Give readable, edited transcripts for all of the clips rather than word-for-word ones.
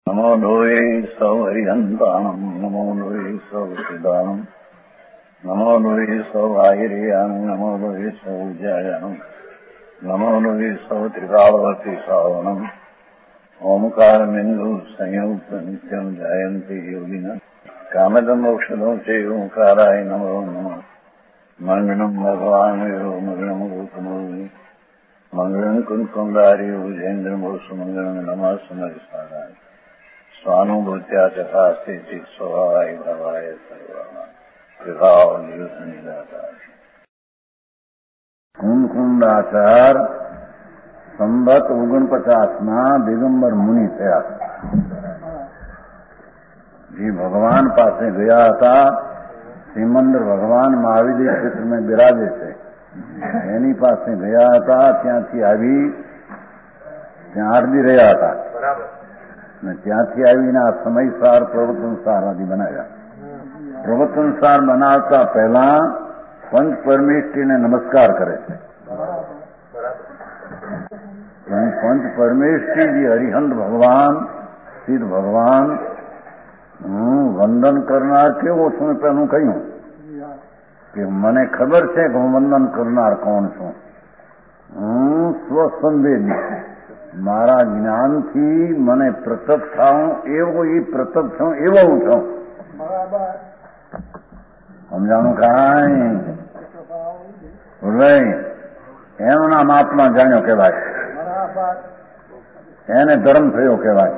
નમો લોહે સૌ હરિહંતાણમ નમો લોહે સૌ સિદ્ધાણમ નમો લોહે સૌ આયર્યાણમ નમો લોહે સૌ જયાણમ નમો લોહે સૌ ત્રિકાળવતી શ્રાવણમ ઓમકારમિંદુ સંયુક્ત નિત્યમ જયંતી યોગિના કામદમ મોક્ષદો છે ઓંકારાય નમો નમઃ મંગળમ ભગવાન મંગળમ ગૌતમો મંગળમ કુંકુંડારી ઉજેન્દ્રમોષ મંગળમ નમઃ સમરિસારાય સ્વાનુભૂત્યા ચકાસ્તિ સ્વભાવાય ભવાય સર્વમાં વિભાવ નિદાતા કુંકુંડાચાર સંવત 49 દિગંબર મુનિ થયા. જે ભગવાન પાસે ગયા હતા સિમંદર ભગવાન મહાવીર ક્ષેત્રમાં બિરાજે છે એની પાસે ગયા હતા. ત્યાંથી આવી ત્યાં આરતી રહ્યા હતા અને ત્યાંથી આવીને આ સમયસાર પ્રવર્તનસાર આદિ બનાવ્યા. પ્રવર્તનસાર બનાવતા પહેલા પંચ પરમેષ્ઠીને નમસ્કાર કરે છે. પંચ પરમેષ્ઠી જે હરિહંત ભગવાન સિદ્ધ ભગવાન હું વંદન કરનાર કેવો છું પેલું કહ્યું કે મને ખબર છે કે હું વંદન કરનાર કોણ છું. હું સ્વસંવેદી મારા જ્ઞાનથી મને પ્રતક થાઉં એવો એ પ્રતક છું એવો હું છું. સમજાણું કાંઈ નહીં. એમના મહાત્મા જાણ્યો કહેવાય, એને ધર્મ થયો કહેવાય.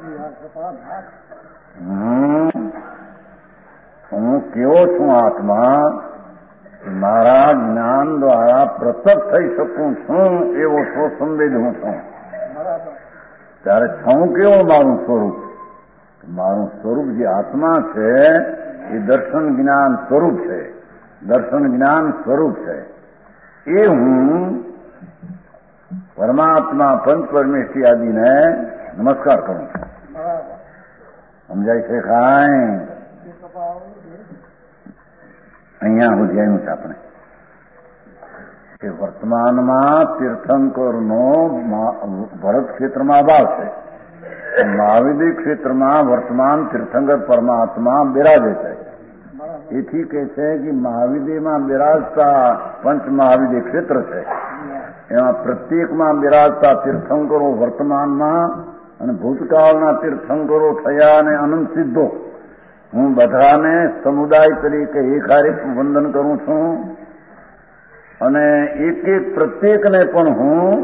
હું કેવો છું આત્મા મારા જ્ઞાન દ્વારા પ્રતક થઈ શકું છું એવો સ્વસંવેદ હું છું. ત્યારે છું કેવો મારું સ્વરૂપ? મારું સ્વરૂપ જે આત્મા છે એ દર્શન જ્ઞાન સ્વરૂપ છે. દર્શન જ્ઞાન સ્વરૂપ છે એ હું પરમાત્મા પંચ પરમેષ્ઠી આદિને નમસ્કાર કરું છું. સમજાય છે કાંઈ? અહીંયા સુધી આવ્યું છે આપણે કે વર્તમાનમાં તીર્થંકરનો ભરત ક્ષેત્રમાં અભાવ છે. મહાવિદ્ય ક્ષેત્રમાં વર્તમાન તીર્થંકર પરમાત્મા બિરાજે છે. એથી કહે છે કે મહાવિદ્યમાં બિરાજતા પંચ મહાવિદ્ય ક્ષેત્ર છે. એમાં પ્રત્યેકમાં બિરાજતા તીર્થંકરો વર્તમાનમાં અને ભૂતકાળના તીર્થંકરો થયા અને અનંત સિદ્ધો હું બધાને સમુદાય તરીકે એકારેક વંદન કરું છું અને એક એક પ્રત્યેકને પણ હું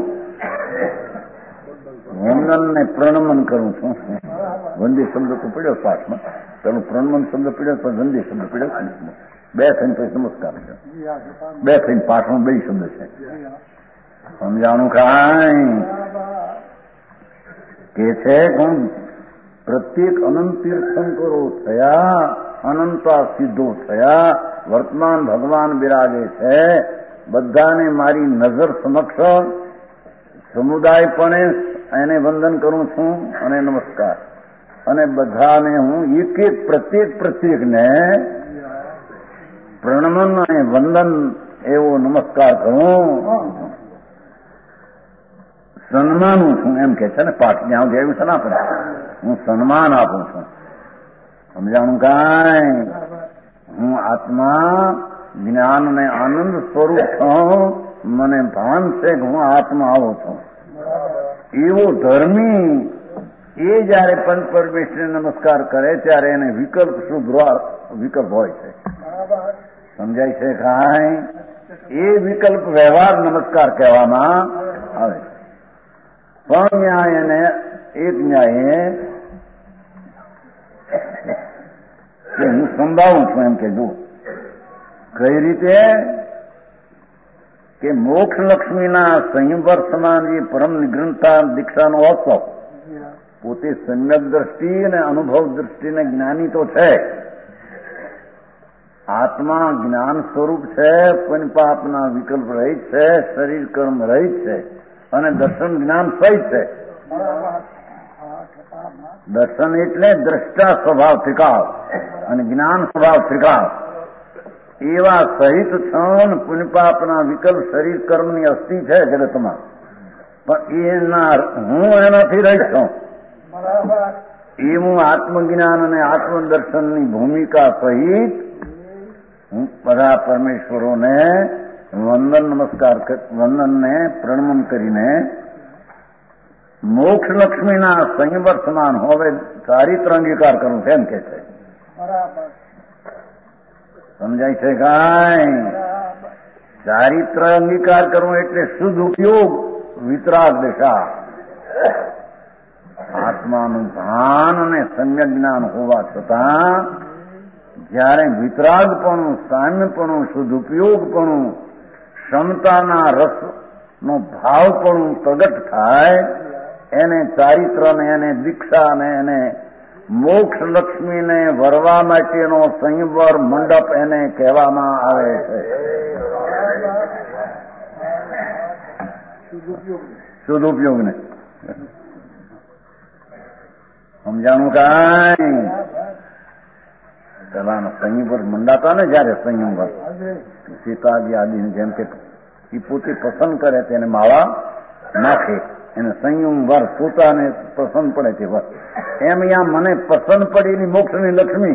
વંદન ને પ્રણમન કરું છું. વંદે શબ્દ તો પડ્યો પાઠમાં, પેલું પ્રણમન શબ્દ પડ્યો પણ વંદે શબ્દ પડ્યો. બે થઈને પછી નમસ્કાર છે, બે થઈને પાઠમાં બે શબ્દ છે. સમજાણું કાંઈ? કે છે હું પ્રત્યેક અનંત તીર્થંકરો થયા, અનંતા સિદ્ધો થયા, વર્તમાન ભગવાન બિરાજે છે. બધાને મારી નજર સમક્ષ સમુદાયપણે એને વંદન કરું છું અને નમસ્કાર. અને બધાને હું એક એક પ્રત્યેકને પ્રણમન અને વંદન એવો નમસ્કાર કરું, સન્માનું છું. એમ કે છે ને પાઠ જ્યાં સુધી આવ્યું છે ને આપણે, હું સન્માન આપું છું. સમજાણું કાંઈ? હું આત્મા જ્ઞાન ને આનંદ સ્વરૂપ છું. મને ભાન છે કે હું આત્મા આવો છું. એવો ધર્મી એ જયારે પંચ પરમેશ્વરને નમસ્કાર કરે ત્યારે એને વિકલ્પ શુભ વિકલ્પ હોય છે. સમજાય છે કાંઈ? એ વિકલ્પ વ્યવહાર નમસ્કાર કહેવામાં આવે છે. પણ ન્યાય અને એક ન્યાયે કે હું સંભાળું છું. એમ કે જો કઈ રીતે કે મોક્ષ લક્ષ્મીના સંયમવર સમાન જે પરમ નિગ્રંથતા દીક્ષાનો અવસર પોતે સમ્યક દ્રષ્ટિ અને અનુભવ દ્રષ્ટિને જ્ઞાની તો છે. આત્મા જ્ઞાન સ્વરૂપ છે, પણ પાપના વિકલ્પ રહિત છે, શરીર કર્મ રહિત છે અને દર્શન જ્ઞાન સહિત છે. દર્શન એટલે દ્રષ્ટા સ્વભાવ ત્રિકાળ અને જ્ઞાન સ્વભાવ ત્રિકાળ એવા સહિત છન પુણ્યપાપના વિકલ્પ શરીર કર્મની અસ્થિ છે જગતમાં. પણ એના હું એનાથી રહીશ છું. એવું આત્મજ્ઞાન અને આત્મદર્શનની ભૂમિકા સહિત હું બધા પરમેશ્વરોને વંદનને પ્રણમન કરીને મોક્ષ લક્ષ્મીના સંયવર સમાન હવે ચારિત્ર અંગીકાર કરું છે એમ કે છે. સમજાય છે કાંઈ? ચારિત્ર અંગીકાર કરવો એટલે શુદ્ધ ઉપયોગ, વિતરાગ દશા, આત્માનું ભાન અને સમ્યક જ્ઞાન હોવા છતાં જ્યારે વિતરાગપણું, સામ્યપણું, શુદ્ધ ઉપયોગપણું, ક્ષમતાના રસનો ભાવપણું પ્રગટ થાય એને ચારિત્રને, એને દીક્ષાને, એને મોક્ષ લક્ષ્મીને વરવા માટેનો સંયવર મંડપ એને કહેવામાં આવે છે. શુદ્ધ ઉપયોગને સમજાણું કાંઈ? પેલાના સંયમવર મંડાતા ને જયારે સંયમવર સીતાજી આદિને જેમ કે એ પોતે પસંદ કરે તેને માળા નાખે, એને સંયમવર પોતાને પસંદ પડે તે વર. એમ અહીંયા મને પસંદ પડેલી મોક્ષની લક્ષ્મી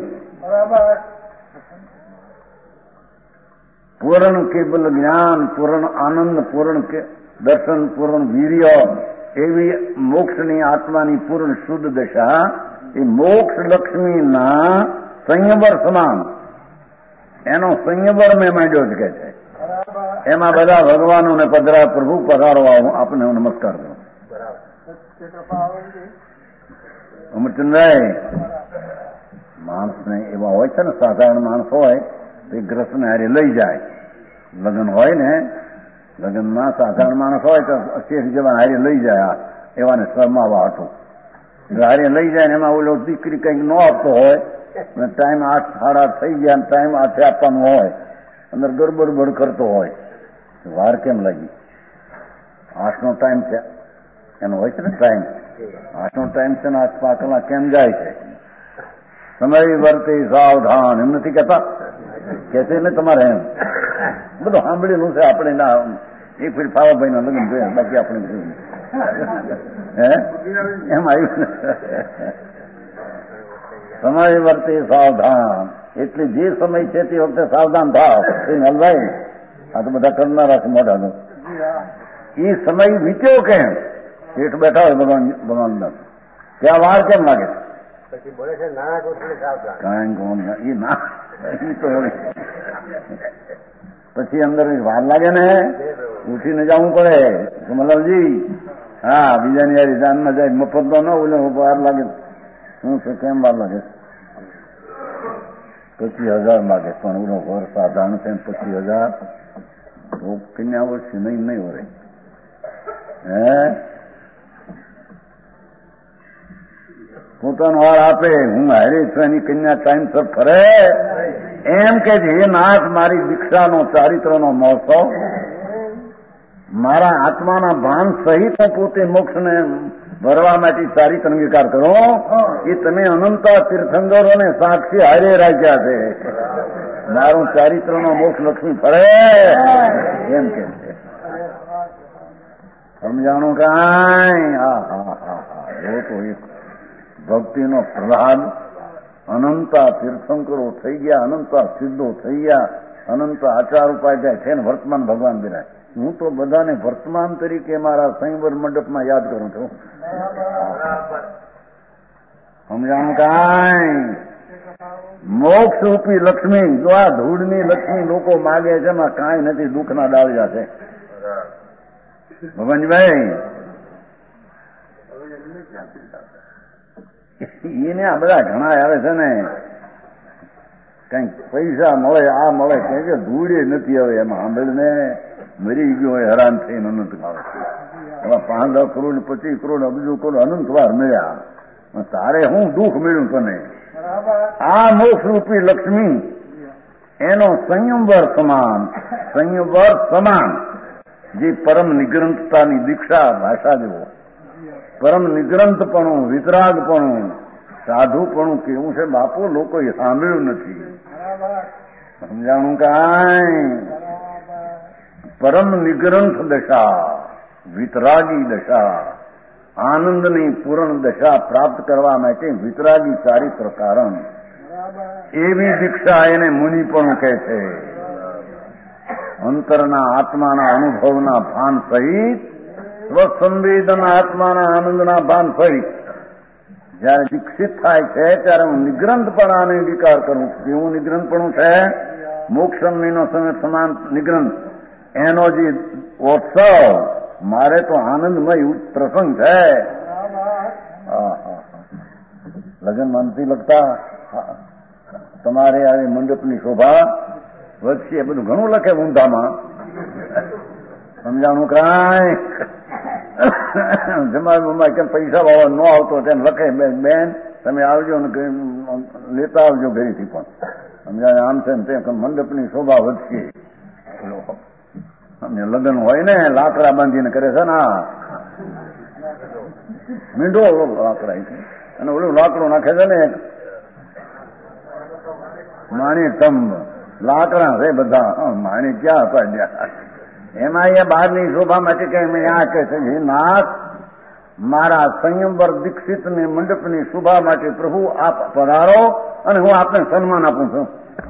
પૂર્ણ કેવલ જ્ઞાન, પૂર્ણ આનંદ, પૂર્ણ દર્શન, પૂર્ણ વીર્ય એવી મોક્ષની આત્માની પૂર્ણ શુદ્ધ દશા એ મોક્ષ લક્ષ્મીના સંયવર સમાન, એનો સંયવર મેં માંડ્યો જ કે છે. એમાં બધા ભગવાનોને પધરા, પ્રભુ પધારો, આપને હું નમસ્કાર કરું. અમરચંદભાઈ, માણસને એવા હોય છે ને, સાધારણ માણસ હોય તો એ ગ્રસ્તને હારે લઈ જાય. લગ્ન હોય ને, લગ્નમાં સાધારણ માણસ હોય તો શેઠ જેવા હારે લઈ જાય, એવાને શરમાવા હતું હારે લઈ જાય ને એમાં ઓલો દીકરી કંઈક ન આપતો હોય, ટાઈમ 8, 8:30 થઈ ગયા, ટાઈમ 8 આપવાનું હોય, અંદર ગડબડ કરતો હોય, વાર કેમ લાગી? 8નો ટાઈમ છે એનો હોય છે ને, ટાઈમ 8નો ટાઈમ છે ને, 8 કલાક કેમ જાય છે? સમય વર્તે સાવધાન એમ નથી કહેતા? કે છે ને તમારે એમ બધું સાંભળેલું છે આપણે. ના એક ફરી ફાવાભાઈ ના લગ્ન જોયા, બાકી આપણે જોયું હે એમ આવ્યું. સમય વર્તે સાવધાન એટલે જે સમય છે તે વખતે સાવધાન થાવ. એ નલભાઈ આ તો બધા કરનારા છે મોઢાનો. એ સમય વીત્યો કેમ? શેઠ બેઠા હોય ભગવાન ત્યાં વાર કેમ લાગે? પછી બોલે છે ના કાંઈ કોણ એ ના એ તો પછી અંદર વાર લાગે ને, ઉઠીને જવું પડે. મલમજી હા બીજાની યારી જાનમાં જાય, મફત તો ન બોલે વાર લાગે. શું છે કેમ વાર લાગે? 25,000 લાગે, પણ ઓનો ઘર સાધારણ છે 25,000 તો કન્યા વર્ષે નહીં હોય હે. પોતાનો હાર આપે, હું હારી છું એની કન્યા ટાઈમ સર ફરે એમ કે હે નાથ, મારી દીક્ષાનો ચારિત્રનો મહોત્સવ, મારા આત્માના ભાન સહિત પોતે મોક્ષને ભરવા માટે ચારિત્ર અંગીકાર કરો. એ તમે અનંત તીર્થંકરોને સાક્ષી હારે રાખ્યા છે. મારું ચારિત્રનો મોક્ષ લક્ષ્મી ફરે એમ કે છે. સમજાણું કાંઈ? હા હા હા હા એ તો એક ભક્તિનો પ્રહલાદ. અનંતા તીર્થંકરો થઈ ગયા, અનંતા સિદ્ધો થઈ ગયા, અનંત આચાર ઉપાધ્યાય છે ને વર્તમાન ભગવાન બિરાય. હું તો બધાને વર્તમાન તરીકે મારા સંયવર મંડપમાં યાદ કરું છું. સમજાણું કાંઈ? મોક્ષ રૂપી લક્ષ્મી, જો આ ધૂળની લક્ષ્મી લોકો માગે છે એમાં કાંઈ નથી, દુઃખના ડાળિયા છે. ભગવાનજીભાઈ એને આ બધા ઘણા આવે છે ને, કઈક પૈસા મળે, આ મળે, કે ધૂળે નથી હવે એમાં સાંભળીને મરી ગયો હોય હેરાન થઈને અનંત કાળ. એમાં 5-10 કરોડ, 25 કરોડ, અબજો કરોડ અનંત વાર મળ્યા, તારે હું દુઃખ મળ્યું તને? આ મોક્ષરૂપી લક્ષ્મી એનો સંયમવર સમાન જે પરમ નિગ્રંથતાની દીક્ષા, ભાષા જેવો પરમ નિગ્રંથપણું, વિતરાગપણું, સાધુપણું કેવું છે બાપુ, લોકો સાંભળ્યું નથી. સમજાણું કાંઈ? પરમ નિગ્રંથ દશા, વિતરાગી દશા, આનંદની પૂર્ણ દશા પ્રાપ્ત કરવા માટે વિતરાગી ચારિત્ર કારણ એવી દીક્ષા એને મુનિપણું કહે છે. અંતરના આત્માના અનુભવના ભાન સહિત સ્વસંવેદન આત્માના આનંદના ભાન સહિત જયારે દીક્ષિત થાય છે ત્યારે હું નિગ્રંથપણાને વિકાર કરું. એવું નિગ્રંથપણું છે મોક્ષનો સમય સમાન નિગ્રંથ. એનો જે ઉત્સવ મારે તો આનંદમય પ્રસંગ છે. લગ્ન માનથી લગતા તમારે આવી મંડપની શોભા વધશે એ બધું ઘણું લખે ઊંધામાં. સમજાણું કાંઈ જમાડમાં કેમ પૈસા વાળો ન આવતો તેમ લખે બેન તમે આવજો ને લેતા આવજો ઘરેથી પણ સમજાય આમ છે ને તે મંડપની શોભા વધશે. લગ્ન હોય ને લાકડા બાંધીને કરે છે ને મીંડો લાકડા છે અને ઓલું લાકડું નાખે છે ને માણી તંબ લાકડા છે બધા માણી ક્યાં પાડ્યા. એમાં અહીંયા બહારની શોભા માટે કે આ કહે છે નાથ મારા સંયમવર દીક્ષિત ને મંડપની શોભા માટે પ્રભુ આપ પધારો અને હું આપને સન્માન આપું છું.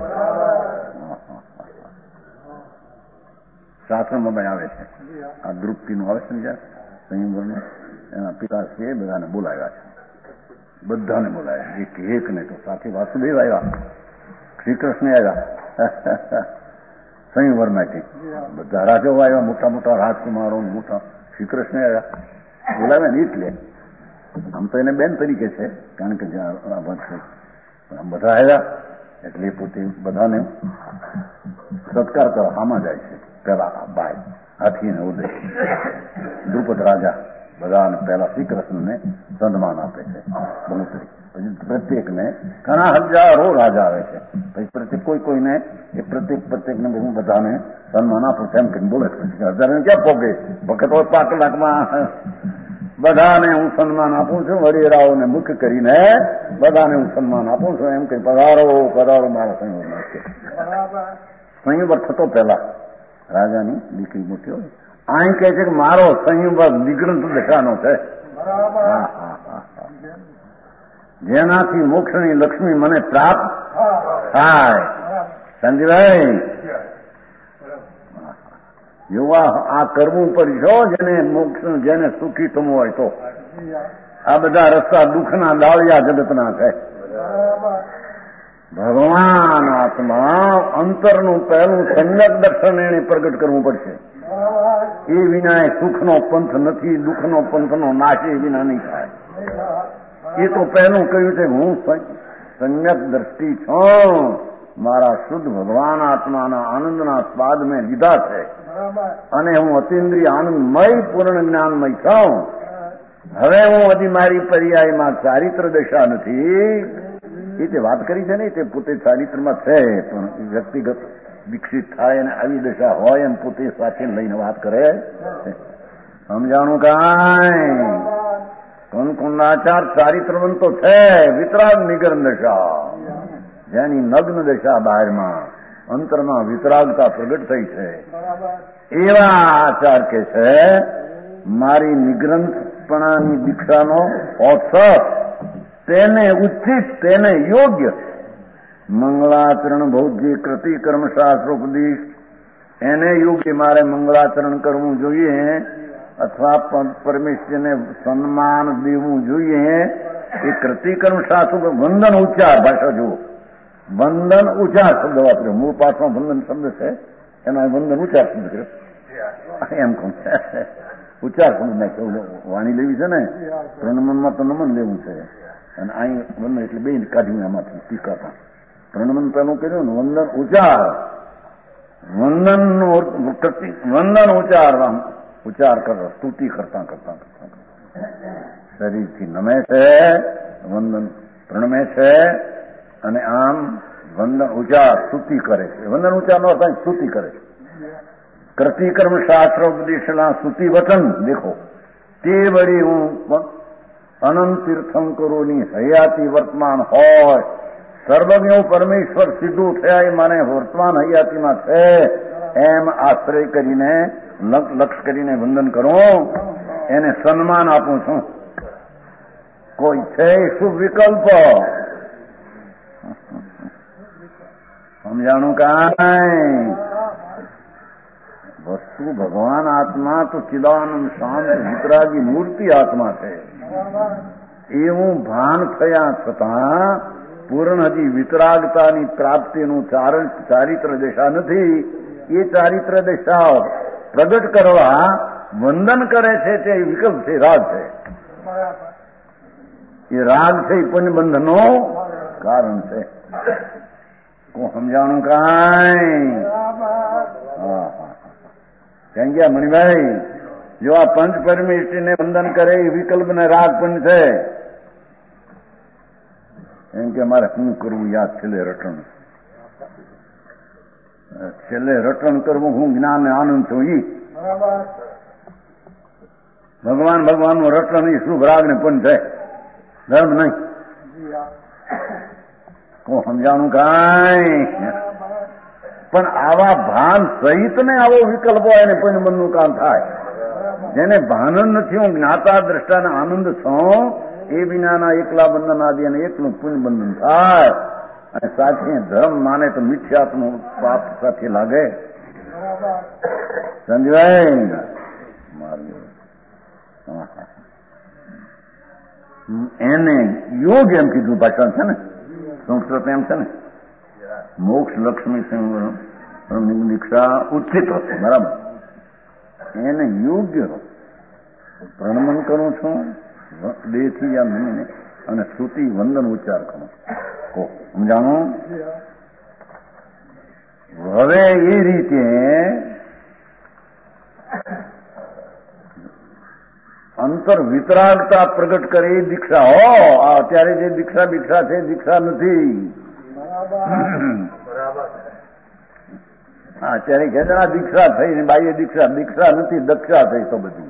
શાસ્ત્રમાં આવે છે આ દ્રુપતિનું આવે છે ને જ્યાં સંયમવરનું એના પિતાશ્રીએ બધાને બોલાવ્યા છે. બધાને બોલાવ્યા એક એક ને તો સાથે વાસુદેવ આવ્યા, શ્રી કૃષ્ણ આવ્યા સંયમવર માટે, બધા રાજાઓ આવ્યા, મોટા મોટા રાજકુમારો મોટા શ્રી કૃષ્ણ આવ્યા. બોલાવ્યા ને એટલે આમ તો એને બેન તરીકે છે કારણ કે પણ બધા આવ્યા એટલે પોતે બધાને સત્કાર કરવા આમાં જાય છે. પેલા બાય હાથીને ઉદય દ્રુપદ રાજા બધાને પેલા શ્રી કૃષ્ણને સન્માન આપે છે બનોતરી. પછી પ્રત્યેકને ઘણા હજારો રાજા આવે છે. પછી પ્રત્યેક કોઈને એ પ્રત્યેકને બધાને સન્માન આપું તેમ કરીને બોલે. પછી હજારને ક્યાં પોગે વખત હોય 5 લાખમાં બધાને હું સન્માન આપું છું. વડેરાઓને મુખ્ય કરીને બધાને હું સન્માન આપું છું એમ કઈ પધારો પધારો મારા સંયમવર. સંયમવર થતો પહેલા રાજાની દીકરી મોટી હોય અહીં કહે છે કે મારો સંયમવર નિગ્રંથ દશાનો છે જેનાથી મોક્ષની લક્ષ્મી મને પ્રાપ્ત થાય. સંજયભાઈ યુવા આ કરવું પડશો જેને મોક્ષ જેને સુખી થવું હોય તો. આ બધા રસ્તા દુઃખના દાળિયા જગતના છે. ભગવાન આત્મા અંતરનું પહેલું સમ્યક દર્શન એને પ્રગટ કરવું પડશે. એ વિના સુખનો પંથ નથી, દુઃખનો પંથનો નાશ એ વિના નહીં થાય. એ તો પહેલું કહ્યું છે હું સમ્યક દ્રષ્ટિ છું, મારા શુદ્ધ ભગવાન આત્માના આનંદના સ્વાદ મેં લીધા છે અને હું અતિન્દ્રિય આનંદમય પૂર્ણ જ્ઞાનમય છું. હવે હું હજી મારી પર્યાયમાં ચારિત્ર દશા નથી. એ તે વાત કરી છે ને તે પોતે ચારિત્રમાં છે પણ વ્યક્તિગત વિકસિત થાય અને આવી દશા હોય એમ પોતે સાથે લઈને વાત કરે. સમજાણું કાંઈ કુંકુંડાચાર ચારિત્રવંતો છે. વિતરાગ નિગર્ણ દશા જેની નગ્ન દશા બહારમાં અંતરમાં વિતરાગતા પ્રગટ થઈ છે એવા આચાર કે છે મારી નિગ્રંથપણાની દીક્ષાનો ઓત્સવ તેને ઉચિત તેને યોગ્ય મંગળાચરણ ભૌજ્ય કૃતિ કર્મ શાસ્ત્રોપદેશ એને યોગ્ય મારે મંગળાચરણ કરવું જોઈએ અથવા પરમેશ્વરને સન્માન દેવું જોઈએ. એ કૃતિકર્મ શાસ્ત્ર વંદન ઉચ્ચાર ભાષા જુઓ. વંદન ઉચ્ચાર શબ્દ વાપર્યો. મૂળ પાઠમાં વંદન શબ્દ છે એના વંદન ઉચ્ચાર શબ્દ કર્યો એમ કહું ઉચ્ચાર શબ્દ નાખ્યો. વાણી લેવી છે ને પ્રણમનમાં તો નમન લેવું છે અને અહીં વંદન એટલે બે કાઢ્યું એમાંથી ટીકાતા. પ્રણમન પેલું કર્યું ને વંદન ઉચ્ચાર. વંદન ઉચ્ચાર ઉચ્ચાર કરો સ્તુતિ કરતા કરતા શરીરથી નમે છે વંદન પ્રણમે છે અને આમ વંદન ઉચ્ચાર સ્તુતિ કરે છે. વંદન ઉચ્ચારનો અર્થ સ્તુતિ કરે છે. કૃતિકર્મ શાસ્ત્રોપદેશના સ્તુતિ વચન દેખો તે વળી હું અનંત તીર્થંકરોની હયાતી વર્તમાન હોય સર્વજ્ઞ પરમેશ્વર સીધું થયા એ મને વર્તમાન હયાતીમાં છે એમ આશ્રય કરીને લક્ષ કરીને વંદન કરું એને સન્માન આપું છું. કોઈ છે શુભ વિકલ્પ? સમજાણું કાંઈ? વસ્તુ ભગવાન આત્મા તો ચિદાનંદ શાંત વિતરાગી મૂર્તિ આત્મા છે. એવું ભાન થયા છતાં પૂર્ણ હજી વિતરાગતાની પ્રાપ્તિનું ચારિત્ર દિશા નથી. એ ચારિત્ર દિશા પ્રગટ કરવા વંદન કરે છે તે વિકલ્પ છે, રાગ છે. એ રાગ છે એ પુણ્યબંધનો કારણ છે. હું સમજાણું કાંઈ? હા હા ક્યાં ગયા મણિભાઈ? જો આ પંચ પરમેષ્ઠીને વંદન કરે એ વિકલ્પ ને રાગ પણ છે. એમ કે મારે શું કરવું યાદ છેલ્લે રટણ કરવું, હું જ્ઞાન ને આનંદ છું. ઈ ભગવાનનું રટણ એ શુભ રાગ ને પણ છે, ધર્મ નહીં. હું સમજાણું કાંઈ? પણ આવા ભાન સહિત ને આવો વિકલ્પ હોય ને પણ મનનું કામ થાય. જેને ભાન જ નથી હું જ્ઞાતા દ્રષ્ટાને આનંદ છું, એ વિનાના એકલા બંધન આદિ અને એકલું પુણ્ય બંધન થાય. અને સાથે ધર્મ માને તો મિથ્યાત્મનું પાપ સાથે લાગે. સમજવાય? એને યોગ એમ કીધું ભાષણ છે ને, સંસ્કૃત એમ છે ને, મોક્ષ લક્ષ્મી દીક્ષા ઉત્થિત હશે, બરાબર. એને યોગ્ય પ્રણમન કરું છું દેહથી યા મનને, અને શ્રુતિ વંદન ઉચ્ચાર કરું. સમજાણું? હવે એ રીતે અંતર વિતરાગતા પ્રગટ કરે એ દીક્ષા. અત્યારે જે દીક્ષા છે દીક્ષા નથી. અત્યારે ખેતરા દીક્ષા થઈ ને બાહ્ય દીક્ષા નથી, દક્ષા થઈ તો બધી.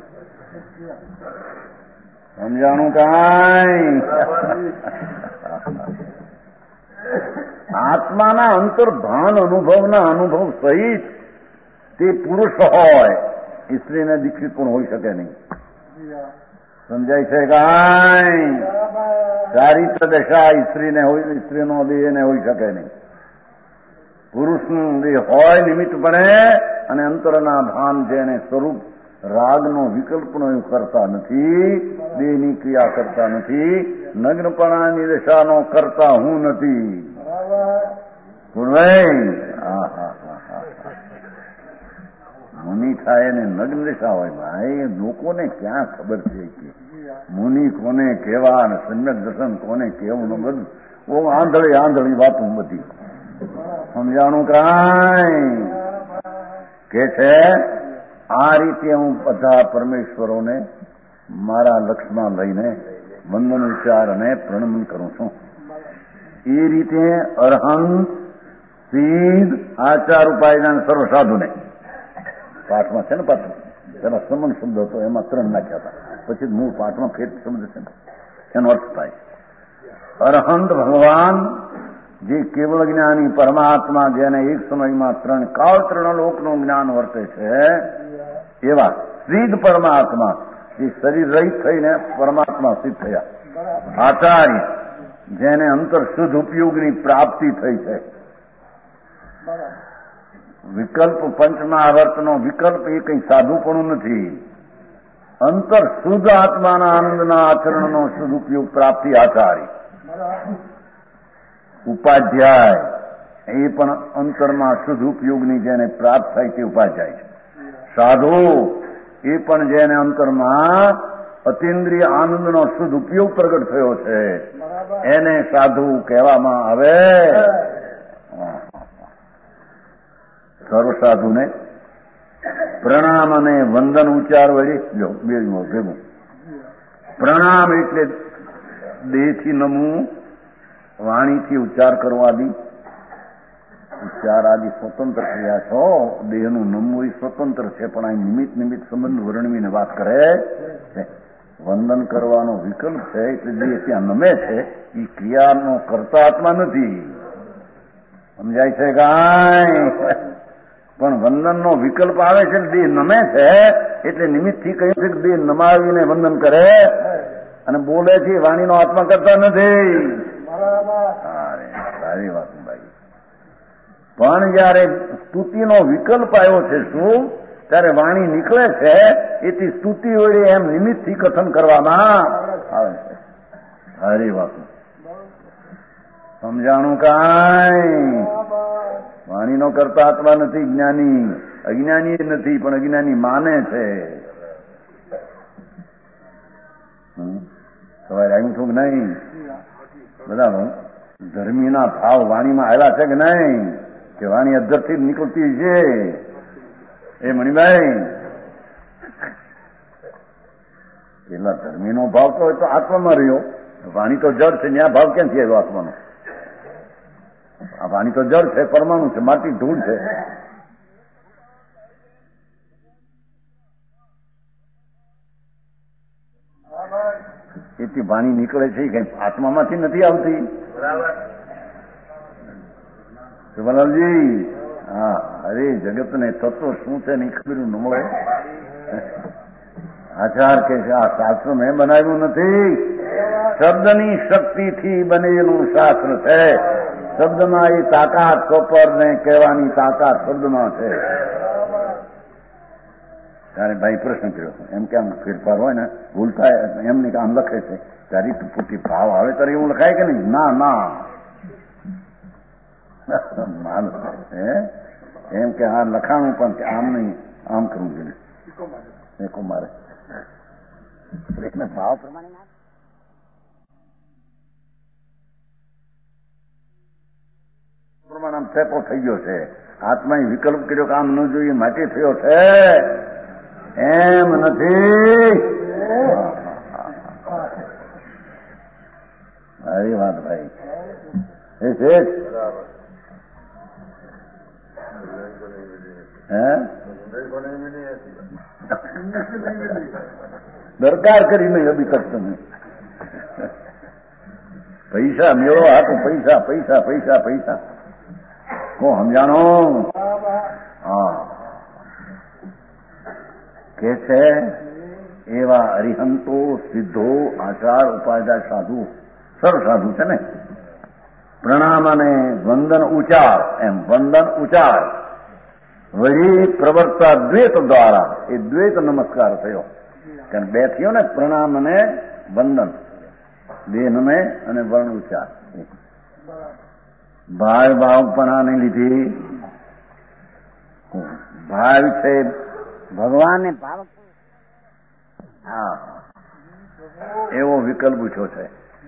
સમજાણું કાંઈ? આત્માના અંતર્ભાન અનુભવના અનુભવ સહિત તે પુરુષ હોય, સ્ત્રીને દીક્ષિત પણ હોઈ શકે નહીં. સમજાય છે કાંઈ? ચારિત્ર દશા સ્ત્રીને હોય, સ્ત્રીનો દેહને હોઈ શકે નહીં. પુરુષનું દેહ હોય નિમિત્તપણે, અને અંતરના ભાન છે એને સ્વરૂપ રાગનો વિકલ્પનો કરતા નથી, દેહની ક્રિયા કરતા નથી, નગ્નપણાની દશાનો કરતા હું નથી. મુનિ થાય ને નગ્ન દશા હોય. ભાઈ લોકોને ક્યાં ખબર છે કે મુનિ કોને કહેવા અને સમ્યક દર્શન કોને કહેવું? બધું આંધળી વાતું બધી. સમજાણું કાંઈ? કે છે આ રીતે હું બધા પરમેશ્વરોને મારા લક્ષમાં લઈને વંદન વિચાર અને પ્રણમન કરું છું. એ રીતે અરહંત, સિદ્ધ, આચાર, ઉપાયદાન સર્વ સાધુને પાઠમાં છે ને, પાઠ તેનો સંબંધ શબ્દ હતો, એમાં 3 નાખ્યા હતા. પછી મૂળ પાઠમાં ફેર શબ્દ છે ને, એનો અર્થ થાય અરહંત ભગવાન, જે કેવળ જ્ઞાની પરમાત્મા, જેને એક સમયમાં 3 કાળ 3 લોકનું જ્ઞાન વર્તે છે, એવા સિદ્ધ પરમાત્મા, જે શરીર રહિત થઈને પરમાત્મા સિદ્ધ થયા. આચાર્ય, જેને અંતર શુદ્ધ ઉપયોગની પ્રાપ્તિ થઈ છે. વિકલ્પ પંચમહાવર્તનો વિકલ્પ એ કઈ સાધુપણું નથી. અંતર શુદ્ધ આત્માના આનંદના આચરણનો શુદ્ધ ઉપયોગ પ્રાપ્તિ આચાર્ય. ઉપાધ્યાય, એ પણ અંતરમાં શુદ્ધ ઉપયોગની જેને પ્રાપ્ત થાય તે ઉપાધ્યાય છે. સાધુ, એ પણ જેને અંતરમાં અતિન્દ્રિય આનંદનો શુદ્ધ ઉપયોગ પ્રગટ થયો છે, એને સાધુ કહેવામાં આવે. સર્વ સાધુને પ્રણામ અને વંદન ઉચ્ચાર વળી ભેગું. પ્રણામ એટલે દેહથી નમવું, વાણીથી ઉચ્ચાર કરવા આદિ. ઉચ્ચાર આદિ સ્વતંત્ર ક્રિયા છો. દેહનું નમવું એ સ્વતંત્ર છે, પણ આ નિમિત્ત સંબંધ વર્ણવીને વાત કરે છે. વંદન કરવાનો વિકલ્પ છે, એટલે દેહ ત્યાં નમે છે, એ ક્રિયાનો કરતા આત્મા નથી. સમજાય છે કાંઈ? પણ વંદનનો વિકલ્પ આવે છે, દેહ નમે છે, એટલે નિમિત્તથી કહ્યું છે કે દેહ નમાવીને વંદન કરે. અને બોલે છે વાણીનો આત્મા કરતા નથી. અરે સારી વાત ભાઈ. પણ જયારે સ્તુતિનો વિકલ્પ આવ્યો છે શું, ત્યારે વાણી નીકળે છે એથી સ્તુતિ વડે એમ નિમિત્તથી કથન કરવામાં આવે છે. સારી વાત સમજાણું. કાંઈ વાણીનો કરતા આત્મા નથી જ્ઞાની, અજ્ઞાની નથી, પણ અજ્ઞાની માને છે. સવારે આવ્યું છું કે નહીં? બધા ધર્મીના ભાવ વાણીમાં આવેલા છે કે નહીં? કે વાણી અધરથી નીકળતી છે? એ મણિભાઈ, પેલા ધર્મીનો ભાવ તો હોય તો આત્મામાં રહ્યો. વાણી તો જળ છે, ત્યાં ભાવ ક્યાંથી આવ્યો આત્માનો? આ વાણી તો જળ છે, પરમાણુ છે, માટી ધૂળ છે. એથી વાણી નીકળે છે કઈ આત્મામાંથી નથી આવતી. શિવલાલજી, હા, અરે જગતને તત્વ શું છે ને ખબર ન મળે. આચાર કે આ શાસ્ત્ર મેં બનાવ્યું નથી, શબ્દની શક્તિથી બનેલું શાસ્ત્ર છે. શબ્દમાં એ તાકાત કપરને કહેવાની તાકાત શબ્દમાં છે. ત્યારે ભાઈ પ્રશ્ન કર્યો એમ કે આમ ફેરફાર હોય ને ભૂલ થાય એમને કે આમ લખે છે ત્યારે ટૂંકી ભાવ આવે ત્યારે એવું લખાય કે નહીં? ના ના માલ એમ કે આ લખાણું પણ કે આમ નહીં આમ કરવું જોઈએ. કુમારે ભાવ પ્રમાણે આમ થેપો થઈ ગયો છે. આત્માએ વિકલ્પ કર્યો કે આમ ન જોઈએ માટે થયો છે, એમ નથી. સારી વાત ભાઈ. એ છે દરકાર કરી નહીં અભી તક તમે પૈસા મેળો હાથું પૈસા પૈસા પૈસા પૈસા હું સમજાણો. હા કે છે એવા અરિહંતો સિદ્ધો આચાર ઉપાધ્યાય સાધુ સર્વ સાધુ છે ને પ્રણામ અને વંદન ઉચ્ચાર એમ વંદન ઉચ્ચાર વળી પ્રવર્તા દ્વૈત દ્વારા એ દ્વૈત નમસ્કાર થયો. કારણ બે થયો ને પ્રણામ અને વંદન દેહને અને વર્ણ ઉચ્ચાર. ભાવ ભાવપણાને લીધે ભાવ છે ભગવાનને ભાવ. હા એવો વિકલ્પ પૂછ્યો છે.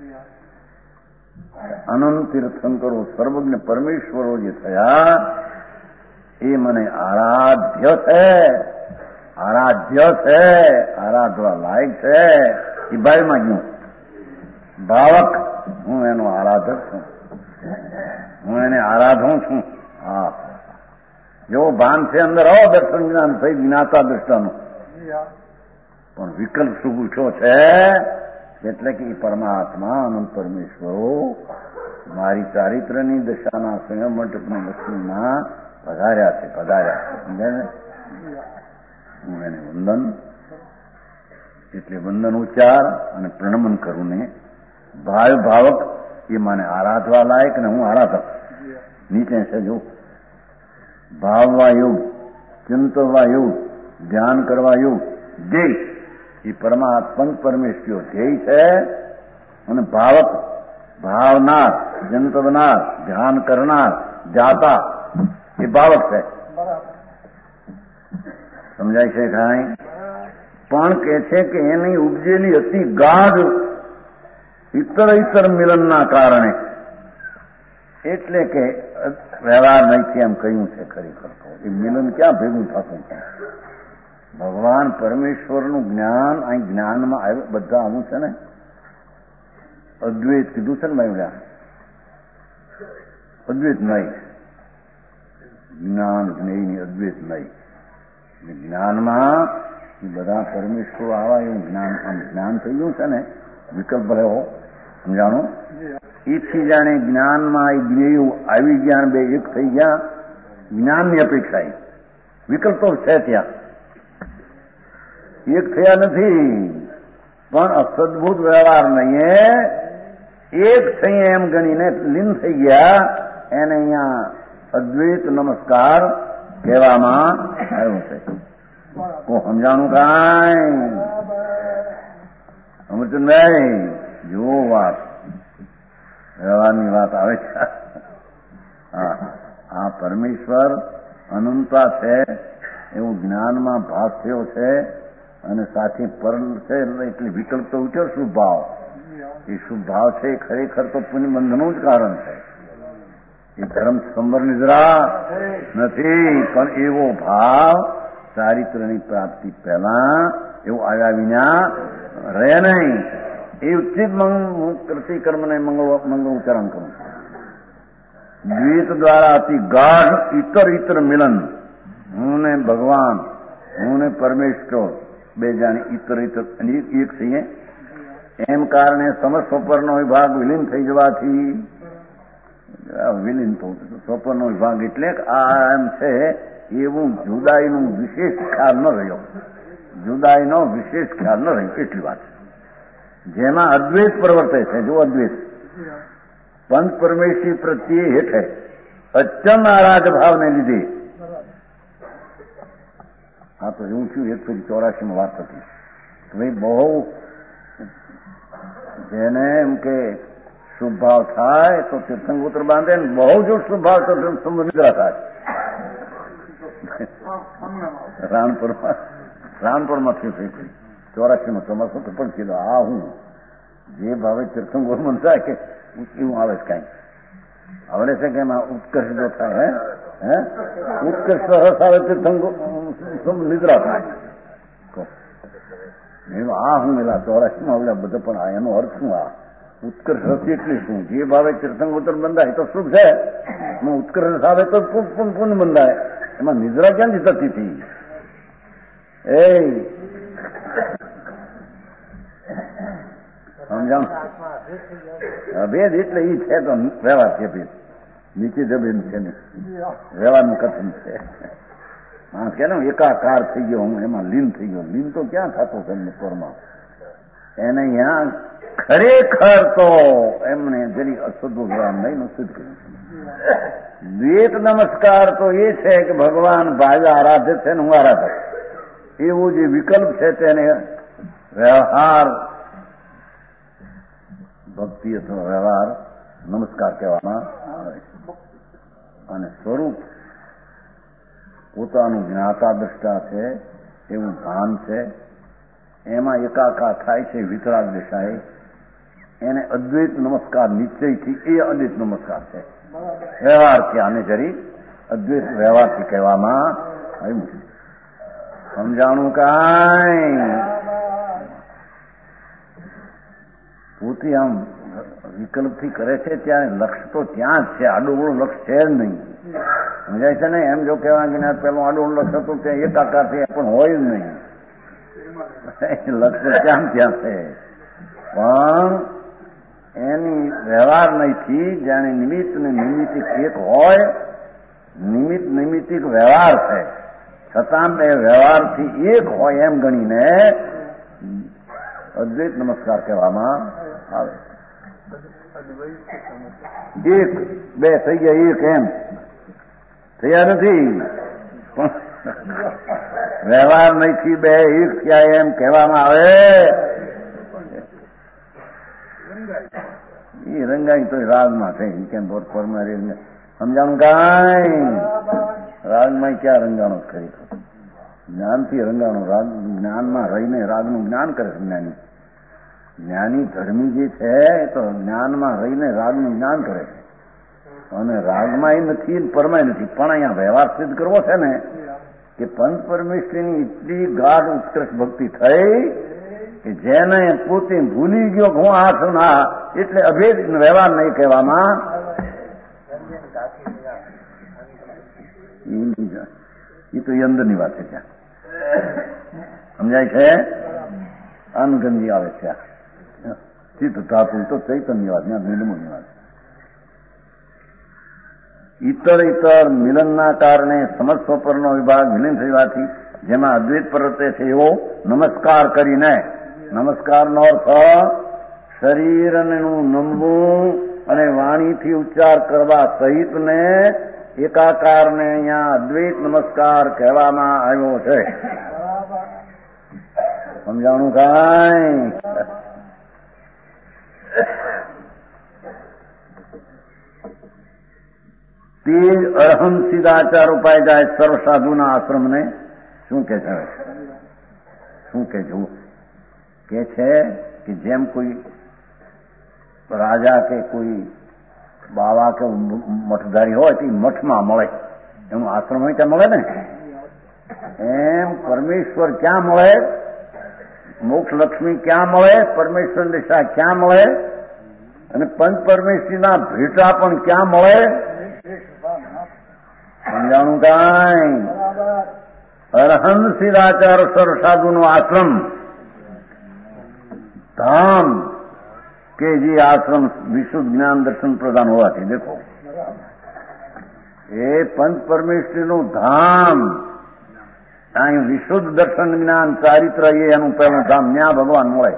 અનંત તીર્થંકરો સર્વજ્ઞ પરમેશ્વરો જે થયા એ મને આરાધ્ય છે, આરાધ્ય છે, આરાધવા લાયક છે. એ ભાઈમાં ગયું ભાવક, હું એનો આરાધક છું, હું એને આરાધું છું. હા જેવો ભાન છે અંદર આવો દર્શન જ્ઞાન થઈ જ્ઞાતા દ્રષ્ટાનું. પણ વિકલ્પ શું પૂછ્યો છે? એટલે કે પરમાત્મા અનંત પરમેશ્વરો મારી ચારિત્રની દશાના સંયમ મંડપની વસ્તુમાં પધાર્યા છે, પધાર્યા છે. સમજાય ને? હું એને વંદન એટલે વંદન ઉચ્ચાર અને પ્રણમન કરું ને ભાવ ભાવક એ મને આરાધવા લાયક ને હું આરાધક. નીચે છે જો ભાવવા યોગ, ચિંતવવા યોગ, ધ્યાન કરવા યોગ, ધ્યેય એ પરમાત્મા પરમેશ્વર ધ્યેય છે. અને ભાવક ભાવનાર, ચિંતવનાર, ધ્યાન કરનાર, ધ્યાતા એ ભાવક છે. સમજાય છે કાંઈ? પણ કે છે કે એની ઉપજેલી અતિ ગાઢ ઇતર મિલનના કારણે એટલે કે વ્યવહાર નહીં એમ કહ્યું છે. ખરેખર એ મિલન ક્યાં ભેગું થતું? ભગવાન પરમેશ્વરનું જ્ઞાન અહીં જ્ઞાનમાં આવ્યું બધા આવું છે ને અદ્વૈત કીધું છે ને ભાઈ, અદ્વૈત નહીં જ્ઞાન જ્ઞેયની અદ્વૈત નહીં. જ્ઞાનમાં એ બધા પરમેશ્વર આવા એવું જ્ઞાન આમ જ્ઞાન થઈ ગયું છે ને વિકલ્પ રહ્યો. સમજાણું? એથી જાણે જ્ઞાનમાં એ જ્ઞેય આવી ગયા, બે એક થઈ ગયા. જ્ઞાનની અપેક્ષા વિકલ્પ તો છે ત્યાં એક થયા નથી, પણ અસદભૂત વ્યવહાર નહીં, એક થઈ એમ ગણીને લીન થઈ ગયા, એને અહીંયા અદ્વૈત નમસ્કાર કહેવામાં આવ્યું છે. સમજાણું કાંઈ? અમૃતભાઈ જો વાત વ્યવહારની વાત આવે છે. આ પરમેશ્વર અનંતા છે એવું જ્ઞાનમાં ભાસ થયો છે, અને સાથે પરલ છે એટલે વિકલ્પ તો ઉઠ્યો શુભ ભાવ. એ શુભ ભાવ છે એ ખરેખર તો પુણ્યબંધનું જ કારણ છે. એ ધર્મ સ્તંભર નિદ્રા નથી, પણ એવો ભાવ ચારિત્રની પ્રાપ્તિ પહેલા એવું આવ્યા વિના રહે નહીં. એ ઉચિત પ્રતિકર્મને મંગળ ઉચ્ચારણ કરું. દ્વૈત દ્વારા અતિ ગાઢ ઇતર મિલન, હું ને ભગવાન, હું ને પરમેશ્વર બે જાણે ઇતર એક છીએ, એમ કારણે સમસ્ત સ્વપરનો વિભાગ વિલીન થઈ જવાથી, વિલીન થવું સ્વપરનો વિભાગ એટલે આ એમ છે એવું જુદાઈનું વિશેષ ખ્યાલ ન રહ્યો, જુદાઈનો વિશેષ ખ્યાલ ન રહ્યો એટલી વાત. જેમાં અદ્વૈત પ્રવર્તે છે. જો અદ્વૈત પંચ પરમેશ્વરી પ્રત્યે હેઠે અચમ આરાધ ભાવને લીધે, હા તો એવું છું 184 વાત હતી. ભાઈ બહુ જેને એમ કે શુભ ભાવ થાય તો તીર્થંકર બાંધે ને, બહુ જો શુભ ભાવ તો નિદ્રા થાય. રાણપુરમાં થયું 84 ચોમાસું તો પણ કીધું આ હું જે ભાવે તીર્થંકર મન થાય કે એવું આવે છે કઈ આવડે છે કે એમાં ઉત્કર્ષ જો થાય હે ઉત્કર્ષ રસ આવે તીર્થંકર નિદ્રા થાય. આ હું એલા 84 આવડે બધે, પણ આ એનો અર્થ શું? આ ઉત્કર્ષ રસ એટલે શું? જે ભાવે તીર્થંકર બંધાય તો શુભ છે, એમાં ઉત્કર્ષ રસ આવે તો પુણ્ય બંધાય. એમાં નિદ્રા ક્યાંથી થતી હતી? એ સમજાણ ભેદ એટલે ઈ છે તો વ્યવહાર છે. ભેદ નીચે જમીન છે ને વ્યવહારનું કથન છે. માણસ કે એકાકાર થઈ ગયો, હું એમાં લીન થઈ ગયો. લીન તો ક્યાં થતો છે પરમાં? એને અહીંયા ખરેખર તો એમને જરી અશુદ્ધ જ્ઞાન નહીં સિદ્ધ કર્યું. દ્વૈત નમસ્કાર તો એ છે કે ભગવાન ભાઈ આરાધ્ય છે ને હું આરાધક, એવું જે વિકલ્પ છે તેને વ્યવહાર ભક્તિ અથવા વ્યવહાર નમસ્કાર કહેવામાં આવે છે. અને સ્વરૂપ પોતાનું જ્ઞાતા દ્રષ્ટા છે એવું ભાન છે, એમાં એકાકાર થાય છે વિતરાગ દેખાય, એને અદ્વૈત નમસ્કાર નિશ્ચયથી એ અદ્વૈત નમસ્કાર છે. વ્યવહાર છે, આને જરી અદ્વૈત વ્યવહારથી કહેવામાં આવ્યું છે. સમજાણું કાંઈ? પોતે આમ વિકલ્પથી કરે છે ત્યારે લક્ષ્ય તો ત્યાં જ છે, આડું લક્ષ્ય છે જ નહીં. સમજાય છે ને? એમ જો કહેવા કે પેલું આડું લક્ષ્ય હતું ત્યાં એકાકાર છે પણ હોય જ નહીં. લક્ષ્ય ત્યાં છે, પણ એની વ્યવહાર નહીંથી જાણે નિમિત્ત ને નિમિત્તિક એક હોય, નિમિત્ત નૈમિત્તિક વ્યવહાર છે છતાં બે વ્યવહારથી એક હોય એમ ગણીને અદ્વૈત નમસ્કાર કહેવામાં આવે. એક બે થઈ ગયા, એક એમ થયા નથી, પણ વ્યવહાર નહીંથી બે એક થયા એમ કહેવામાં આવે. એ રંગાઈ તો રાગમાં થઈ કેમ ફોર્મમાં સમજાણું કાંઈ? રાગમાં ક્યાં રંગાણો ખરી? જ્ઞાનથી રંગાણો. રાગ જ્ઞાનમાં રહીને રાગનું જ્ઞાન કરે છે જ્ઞાની. જ્ઞાની ધર્મી જે છે તો જ્ઞાનમાં રહીને રાગનું જ્ઞાન કરે છે, અને રાગમાં નથી પરમાય નથી. પણ અહીંયા વ્યવહાર સિદ્ધ કરવો છે ને કે પંચ પરમેશ્વરીની એટલી ગાઢ ઉત્કૃષ્ટ ભક્તિ થઈ કે જેને પોતે ભૂલી ગયો હું આ છું ના, એટલે અભેદ વ્યવહાર નહીં કહેવામાં. એ તો અંદરની વાત છે, ત્યાં સમજાય છે. અનગંજી આવે છે ચિત્ત ધાતુ તો ચૈતન્ય વાત, ત્યાં નિર્મળની વાત. ઇતર મિલનના કારણે સમસ્ત પરનો વિભાગ વિલીન થવાથી જેમાં અદ્વૈત પ્રવર્તે છે એવો નમસ્કાર કરીને નમસ્કારનો અર્થ શરીરનું નમવું અને વાણીથી ઉચ્ચાર કરવા સહિતને એકાકારને અહીંયા અદ્વૈત નમસ્કાર કહેવામાં આવ્યો છે. સમજાણું કાંઈ? તે અરહમ સિદ્ધાચાર ઉપાય જાય સર્વ સાધુના આશ્રમને શું કે છે? શું કે જુઓ કે છે કે જેમ કોઈ રાજા કે કોઈ બાવા કે મઠધારી હોય તે મઠમાં મળે, એનું આશ્રમ હોય ત્યાં મળે ને, એમ પરમેશ્વર ક્યાં મળે? મોક્ષ લક્ષ્મી ક્યાં મળે? પરમેશ્વર દિશા ક્યાં મળે? અને પંચ પરમેશ્વરીના ભેટા પણ ક્યાં મળે? સમજાણું કાંઈ? અરહંત સિદ્ધાચાર સર સાધુનો આશ્રમ ધામ કે જે આશ્રમ વિશુદ્ધ જ્ઞાન દર્શન પ્રદાન હોવાથી દેખો એ પંચ પરમેશ્વરીનું ધામ, અહીં વિશુદ્ધ દર્શન જ્ઞાન ચારિત્ર એ એનું પહેલું ધામ, ત્યાં ભગવાન મળે.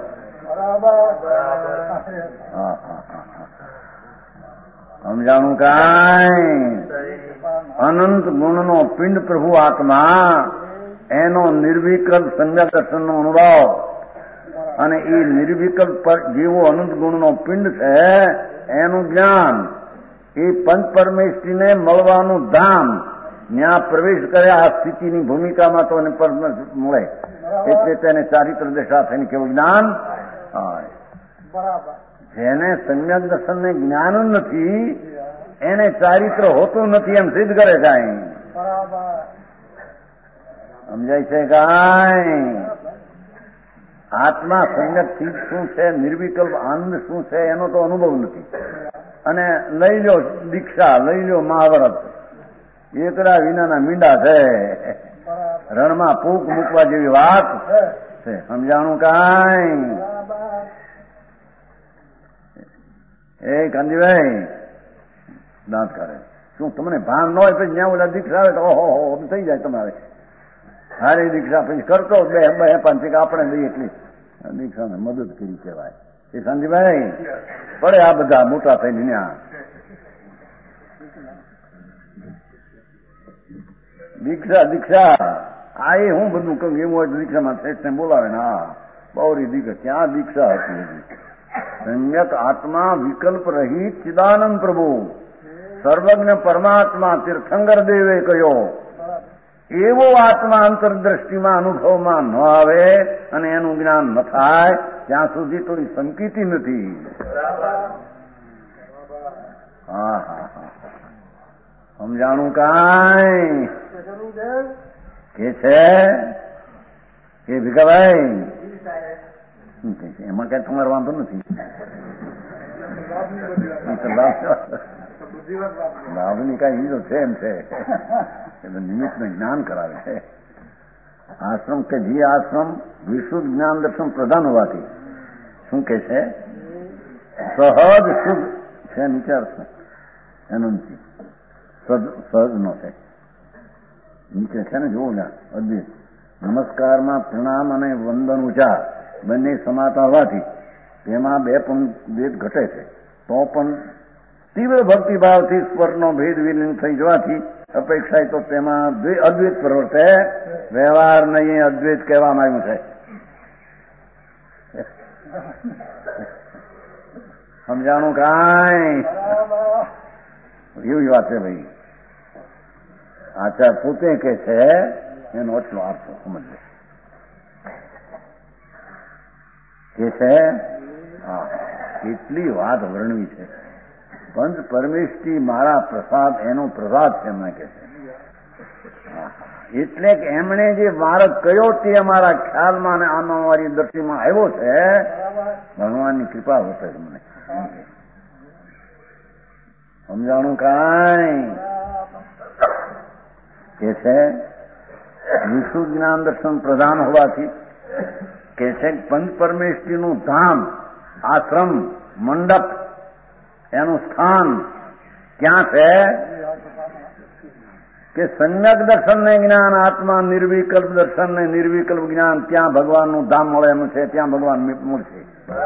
સમજાણું કાંઈ? અનંત ગુણનો પિંડ પ્રભુ આત્મા, એનો નિર્વિકલ્પ સંજ્ઞા દર્શનનો અનુભવ અને એ નિર્વિકલ્પ જેવો અનંત ગુણનો પિંડ છે એનું જ્ઞાન, એ પંચ પરમેશ્વરીને મળવાનું ધામ, ત્યાં પ્રવેશ કરે આ સ્થિતિની ભૂમિકામાં તો એને મળે, એટલે તેને ચારિત્ર દશા થઈને કેવું જ્ઞાન. જેને સમ્યક દર્શનને જ્ઞાન નથી એને ચારિત્ર હોતું નથી એમ સિદ્ધ કરે કાંઈ. સમજાય છે કાંઈ? આત્મા સમ્યક ચીજ શું છે, નિર્વિકલ્પ આનંદ શું છે એનો તો અનુભવ નથી. અને લઈ લો દીક્ષા, લઈ લો મહાવ્રત, એકડા વિનાના મીંડા છે, રણમાં ફૂંક મૂકવા જેવી વાત છે. સમજાણું કાંઈ? એ કાંજીભાઈ દાંત કાઢે શું તમને ભાન ન હોય પછી જ્યાં ઓલા દીક્ષા આવે તો ઓહો થઈ જાય તમારે. હારી દીક્ષા પછી કરતો બે પાંચ આપણે દઈએ એટલી દીક્ષાને મદદ કરી કહેવાય. એ કાંજીભાઈ પડે આ બધા મોટા થઈને ત્યાં દીક્ષા આ એ હું બધું કહું એવું હોય દીક્ષામાં શ્રેષ્ઠને બોલાવે ને હા બહુરી દીક્ષા ક્યાં દીક્ષા હતી? સમ્યક આત્મા વિકલ્પ રહિત ચિદાનંદ પ્રભુ સર્વજ્ઞ પરમાત્મા તીર્થંકર દેવે કહ્યો એવો આત્મા અંતરદ્રષ્ટિમાં અનુભવમાં ન આવે અને એનું જ્ઞાન ન થાય ત્યાં સુધી તો સંકિતી નથી. હા હા હા સમજાણું કાંઈ? કે છે કે ભીખાભાઈ શું કહે છે એમાં કઈ તમારો વાંધો નથી. લાભની કઈ તો છે એમ છે એટલે નિમિત્તને જ્ઞાન કરાવે છે. આશ્રમ કે જે આશ્રમ વિશુદ્ધ જ્ઞાન દર્શન પ્રધાન હોવાથી શું કે છે સહજ શુદ્ધ છે નીચે અર્થ એનો નથી સહજ નો છે નીચે છે ને જોવું ને અદ્ભુત નમસ્કારમાં પ્રણામ અને વંદન ઉચ્ચાર બંને સમાતા હોવાથી તેમાં બે પણ ભેદ ઘટે છે. તો પણ તીવ્ર ભક્તિભાવથી સ્વરનો ભેદ વિલીન થઈ જવાથી અપેક્ષા તો તેમાં અદ્વૈત પ્રવર્તે, વ્યવહાર નહીં અદ્વૈત કહેવામાં આવ્યું છે. સમજાણું કાંઈ? એવી વાત છે ભાઈ. આચાર પોતે કે છે એનો એટલો અર્થ સમજે કે છે કેટલી વાત વર્ણવી છે. પંચ પરમેશ્વરી મારા પ્રસાદ એનો પ્રસાદ છે એમને કે છે. એટલે કે એમણે જે માર્ગ કયો તે અમારા ખ્યાલમાં અને આમાં અમારી દ્રષ્ટિમાં આવ્યો છે ભગવાનની કૃપા હોશે મને. સમજાણું કાંઈ? કે છે વિશુદ્ધ જ્ઞાન દર્શન પ્રધાન હોવાથી કે છે પંચ પરમેશ્વરીનું ધામ, આશ્રમ, મંડપ એનું સ્થાન ક્યાં છે કે સમ્યક દર્શન ને જ્ઞાન, આત્મા નિર્વિકલ્પ દર્શન ને નિર્વિકલ્પ જ્ઞાન, ત્યાં ભગવાનનું ધામ મળે એનું છે, ત્યાં ભગવાન મળશે.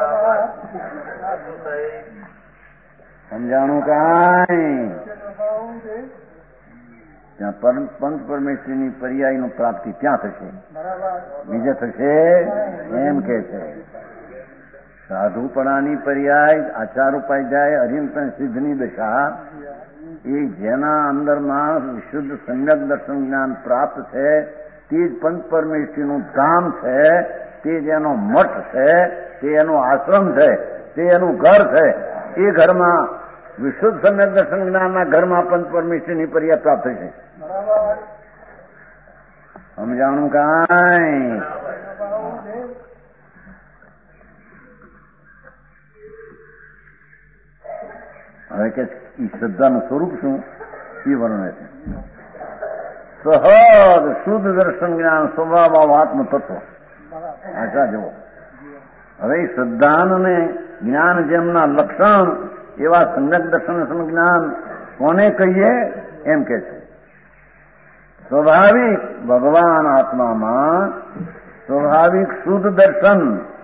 સમજાણું કાંઈ? ત્યાં પંચ પરમેશ્વરની પર્યાયનું પ્રાપ્તિ ત્યાં થશે, બીજે થશે એમ કે છે. સાધુપણાની પર્યાય આચાર ઉપાધ્યાય હરિમસન સિદ્ધની દશા એ જેના અંદરમાં વિશુદ્ધ સમ્યક દર્શન જ્ઞાન પ્રાપ્ત છે તે જ પંચ પરમેશ્વરીનું ધામ છે, તે જ એનો મઠ છે, તે એનો આશ્રમ છે, તે એનું ઘર છે. એ ઘરમાં વિશુદ્ધ સમ્યક દર્શન જ્ઞાનના ઘરમાં પંચ પરમેશ્વરીની પર્યાય પ્રાપ્ત છે. સમજાણું કાંઈ? હવે કે શ્રદ્ધાનું સ્વરૂપ શું એ વર્ણવે છે. સહજ શુદ્ધ દર્શન જ્ઞાન સ્વભાવ આત્મ તત્વ. આશા જુઓ, હવે શ્રદ્ધાને જ્ઞાન જેમના લક્ષણ એવા સમ્યક દર્શન જ્ઞાન કોને કહીએ એમ કે છે. સ્વાભાવિક ભગવાન આત્મામાં સ્વાભાવિક શુદ્ધ દર્શન,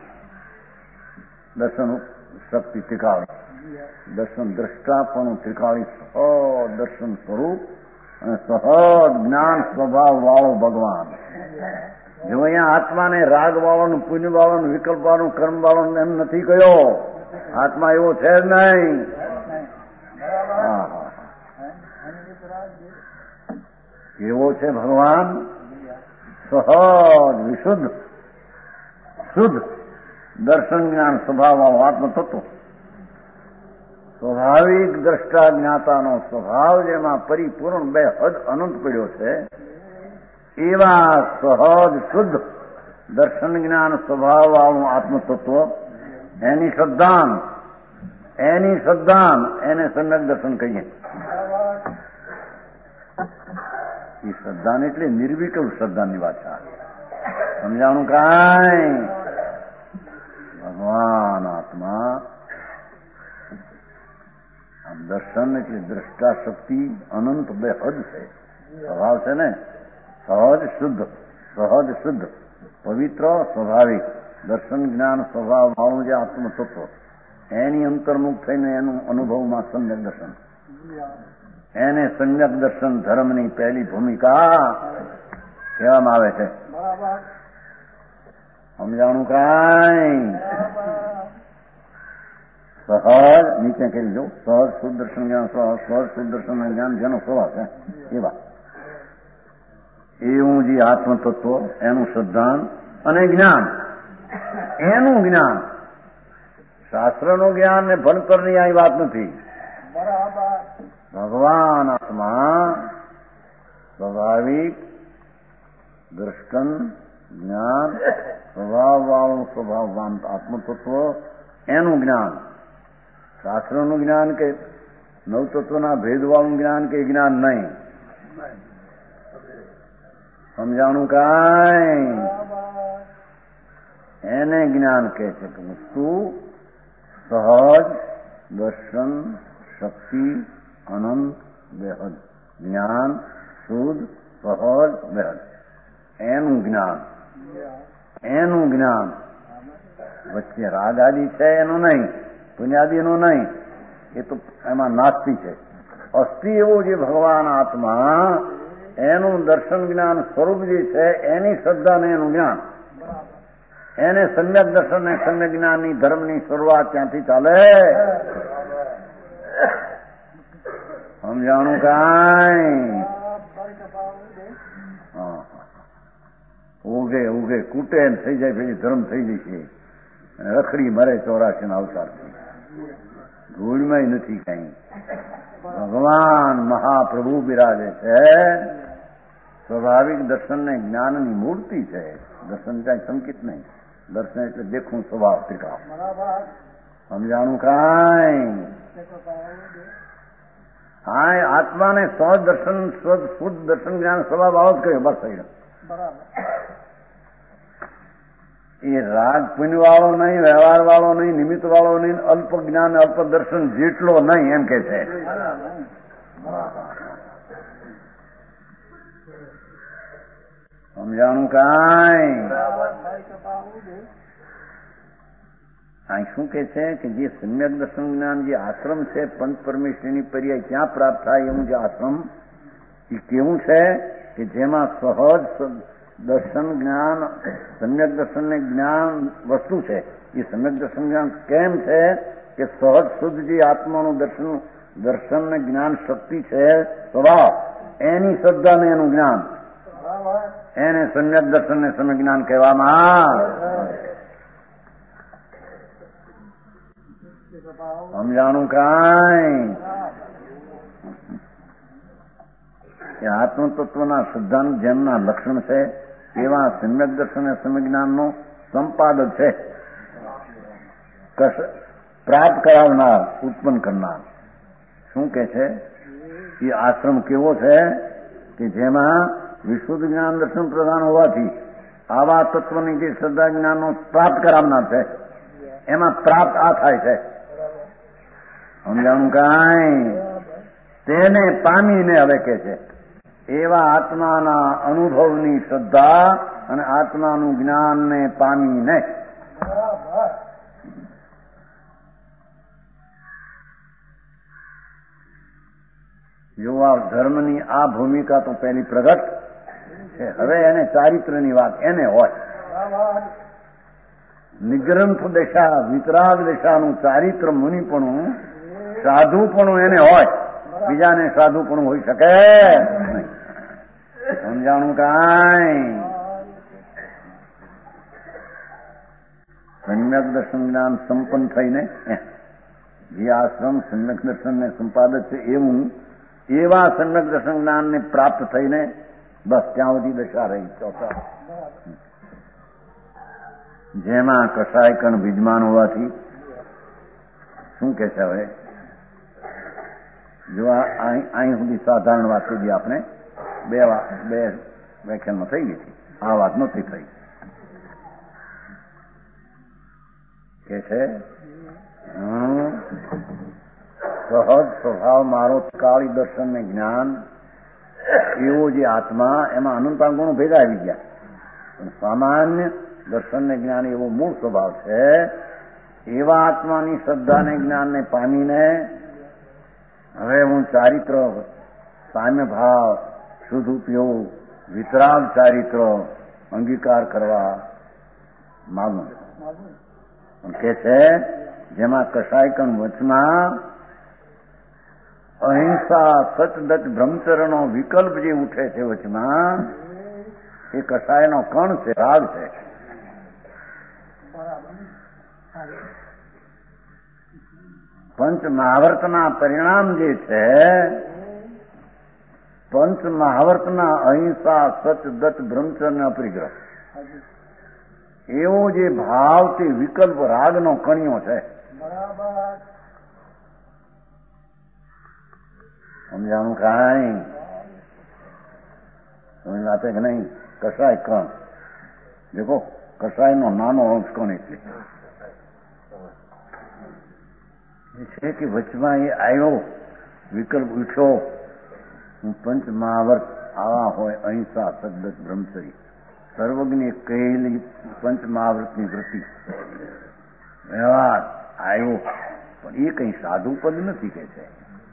દર્શન શક્તિ ત્રિકાળી, દર્શન દ્રષ્ટાપણું ત્રિકાળી, સહજ દર્શન સ્વરૂપ અને સહજ જ્ઞાન સ્વભાવ વાળો ભગવાન. જો અહીંયા આત્માને રાગ વાળોનું, પુણ્ય વાળોનું, વિકલ્પ વાળું, કર્મ વાળોનું એમ નથી કહ્યો. આત્મા એવો છે જ નહીં. એવો છે ભગવાન સહજ વિશુદ્ધ શુદ્ધ દર્શન જ્ઞાન સ્વભાવ વાળો આત્મ તત્વ. સ્વાભાવિક દ્રષ્ટા જ્ઞાતાનો સ્વભાવ જેમાં પરિપૂર્ણ બે હદ અનંત પડ્યો છે એવા સહજ શુદ્ધ દર્શન જ્ઞાન સ્વભાવ વાળું આત્મતત્વ, એની શ્રદ્ધાન એને સમ્યક દર્શન કહીએ. એ શ્રદ્ધાન એટલે નિર્વિકલ્પ શ્રદ્ધાની વાત છે. સમજાણું કાંઈ? ભગવાન આત્મા દર્શન એટલે દ્રષ્ટા શક્તિ અનંત બે હદ છે. સ્વભાવ છે ને સહજ શુદ્ધ પવિત્ર સ્વાભાવિક દર્શન જ્ઞાન સ્વભાવ વાળું જે આત્મતત્વ, એની અંતર્મુખ થઈને એનું અનુભવમાં સમ્યક દર્શન. એને સમ્યક દર્શન ધર્મની પહેલી ભૂમિકા કહેવામાં આવે છે. સમજાણું કાંઈ? સહજ નીચે કરી જો, સહજ શુદ્ધ દર્શન જ્ઞાન સ્વભાવ, સહજ શુદ્ધ દર્શન જ્ઞાન જેનો સ્વભાવ છે એવા એવું જે આત્મતત્વ, એનું શ્રદ્ધાન અને જ્ઞાન, એનું જ્ઞાન. શાસ્ત્રનું જ્ઞાન ને ભણતરની આ વાત નથી. ભગવાન આત્મા સ્વાભાવિક દ્રષ્ટન જ્ઞાન સ્વભાવ વાળું સ્વભાવવાન આત્મતત્વ, એનું જ્ઞાન. શાસ્ત્રનું જ્ઞાન કે નવતત્વના ભેદવાળું જ્ઞાન કે જ્ઞાન નહીં. સમજાણું કાંઈ? એને જ્ઞાન કહે છે કે વસ્તુ સહજ દર્શન શક્તિ અનંત બેહદ જ્ઞાન શુદ્ધ સહજ બેહદ એનું જ્ઞાન. વચ્ચે રાગ આદિ છે એનું નહીં, પુણ્યાદિનું નહીં, એ તો એમાં નાસ્તિ છે. અસ્થિ એવું જે ભગવાન આત્મા, એનું દર્શન જ્ઞાન સ્વરૂપ જે છે એની શ્રદ્ધા ને એનું જ્ઞાન, એને સમ્યક દર્શન ને સમ્યક જ્ઞાનની ધર્મની શરૂઆત ત્યાંથી ચાલે. સમજાણું કાંઈ? ઉગે કૂટે થઈ જાય પછી ધર્મ થઈ જશે. રખડી મરે 84 અવતારથી. ધૂળમાં નથી કઈ. ભગવાન મહાપ્રભુ બિરાજે છે. સ્વાભાવિક દર્શન ને જ્ઞાનની મૂર્તિ છે. દર્શન કઈ સંકિત નહીં. દર્શન એટલે દેખું સ્વભાવ ત્રિકાળ. સમજાણું કાંઈ? હા, આત્માને સહજ દર્શન શુદ્ધ દર્શન જ્ઞાન સ્વભાવ આવો જ કહ્યું. બસ થઈ ગયો. એ રાગ પુણ્ય વાળો નહીં, વ્યવહાર વાળો નહીં, નિમિત્ત વાળો નહીં, અલ્પ જ્ઞાન અલ્પ દર્શન જેટલો નહીં એમ કે છે. સમજાણું કાંઈ? આ શું કે છે કે જે સમ્યક દર્શન જ્ઞાન જે આશ્રમ છે પંચ પરમેશ્વરની પર્યાય ક્યાં પ્રાપ્ત થાય એવું જે આશ્રમ એ કેવું છે કે જેમાં સહજ દર્શન જ્ઞાન સમ્યક દર્શન ને જ્ઞાન વસ્તુ છે. એ સમ્યક દર્શન જ્ઞાન કેમ છે કે સહજ શુદ્ધ જે આત્માનું દર્શન ને જ્ઞાન શક્તિ છે સ્વભાવ એની શ્રદ્ધા ને એનું જ્ઞાન એને સમ્યક દર્શન ને સમ્યક જ્ઞાન કહેવામાં. સમજાણું કાંઈ? એ આત્મતત્વના સિદ્ધાંત જેમના લક્ષણ છે એવા સમ્યક દર્શન અને સમ્યક જ્ઞાનનો સંપાદક છે, પ્રાપ્ત કરાવનાર, ઉત્પન્ન કરનાર. શું કે છે? એ આશ્રમ કેવો છે કે જેમાં વિશુદ્ધ જ્ઞાન દર્શન પ્રધાન હોવાથી આવા તત્વની જે શ્રદ્ધા જ્ઞાનનો પ્રાપ્ત કરાવનાર છે એમાં પ્રાપ્ત આ થાય છે. સમજાણું કાંઈ? તેને પામીને હવે કે છે એવા આત્માના અનુભવની શ્રદ્ધા અને આત્માનું જ્ઞાનને પામીને. જો આ ધર્મની આ ભૂમિકા તો પહેલી પ્રગટ છે. હવે એને ચારિત્રની વાત એને હોય. નિગ્રંથ દશા વિતરાગ દશાનું ચારિત્ર મુનિપણું સાધુપણું એને હોય. બીજાને સાધુપણું હોઈ શકે નહીં. સમજાણું કાંઈ? સમ્યક દર્શન જ્ઞાન સંપન્ન થઈને જે આશ્રમ સમ્યક દર્શનને સંપાદક છે એવા સમ્યક દર્શન જ્ઞાનને પ્રાપ્ત થઈને બસ ત્યાં સુધી દશા રહી. ચોથા જેમાં કસાય કણ વિદ્યમાન હોવાથી શું કે છે હવે? જો અહીં સુધી સાધારણ વાત સુધી આપણે બે વ્યાખ્યાનમાં થઈ ગઈ હતી. આ વાત નથી થઈ. કે છે સહજ સ્વભાવ મારો કાળી દર્શન ને જ્ઞાન એવો જે આત્મા એમાં અનંતા ગુણો ભેગા આવી ગયા. પણ સામાન્ય દર્શન ને જ્ઞાન એવો મૂળ સ્વભાવ છે. એવા આત્માની શ્રદ્ધા ને જ્ઞાનને પામીને હવે હું ચારિત્ર સામ્ય ભાવ શુદ્ધ ઉપયોગ વિતરાગ ચારિત્ર અંગીકાર કરવા માગું. કે છે જેમાં કસાય કણ વચમાં અહિંસા સચદચ બ્રહ્મચર્યનો વિકલ્પ જે ઉઠે છે વચમાં એ કસાયનો કણ છે, રાગ છે. પંચ મહાવર્તના પરિણામ જે છે પંચ મહાવર્તના અહિંસા સચદચ બ્રહ્મચર્ય અપરિગ્રહ એવો જે ભાવ તે વિકલ્પ રાગનો કણિયો છે. સમજાણું કાંઈ? સમજ આપે કે નહીં? કસાય કણ દેખો કસાયનો નાનો અંશ કણ એટલે છે કે વચમાં એ આવ્યો વિકલ્પ ઉઠ્યો. હું પંચ મહાવર્ત આવા હોય અહિંસા સદત બ્રહ્મચર્ય સર્વજ્ઞ કહેલી પંચ મહાવૃતની વૃત્તિ વ્યવહાર આવ્યો પણ એ કઈ સાધુ પદ નથી કે છે.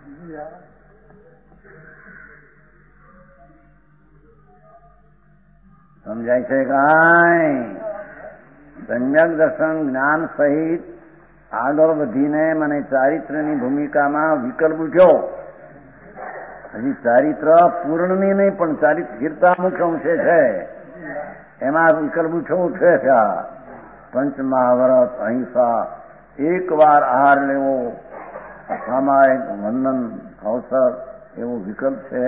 સમજાય છે કાંઈ? સમ્યક દર્શન જ્ઞાન સહિત આગળ વધીને મને ચારિત્રની ભૂમિકામાં વિકલ્પ ઉઠ્યો. હજી ચારિત્ર પૂર્ણની નહીં પણ ચારિત્રતા મુખ્ય અંશે છે. એમાં વિકલ્પ ઉઠે છે. પંચ મહાવરત અહિંસા એક વાર આહાર લેવો સામાયિક વંદન અવસર એવો વિકલ્પ છે.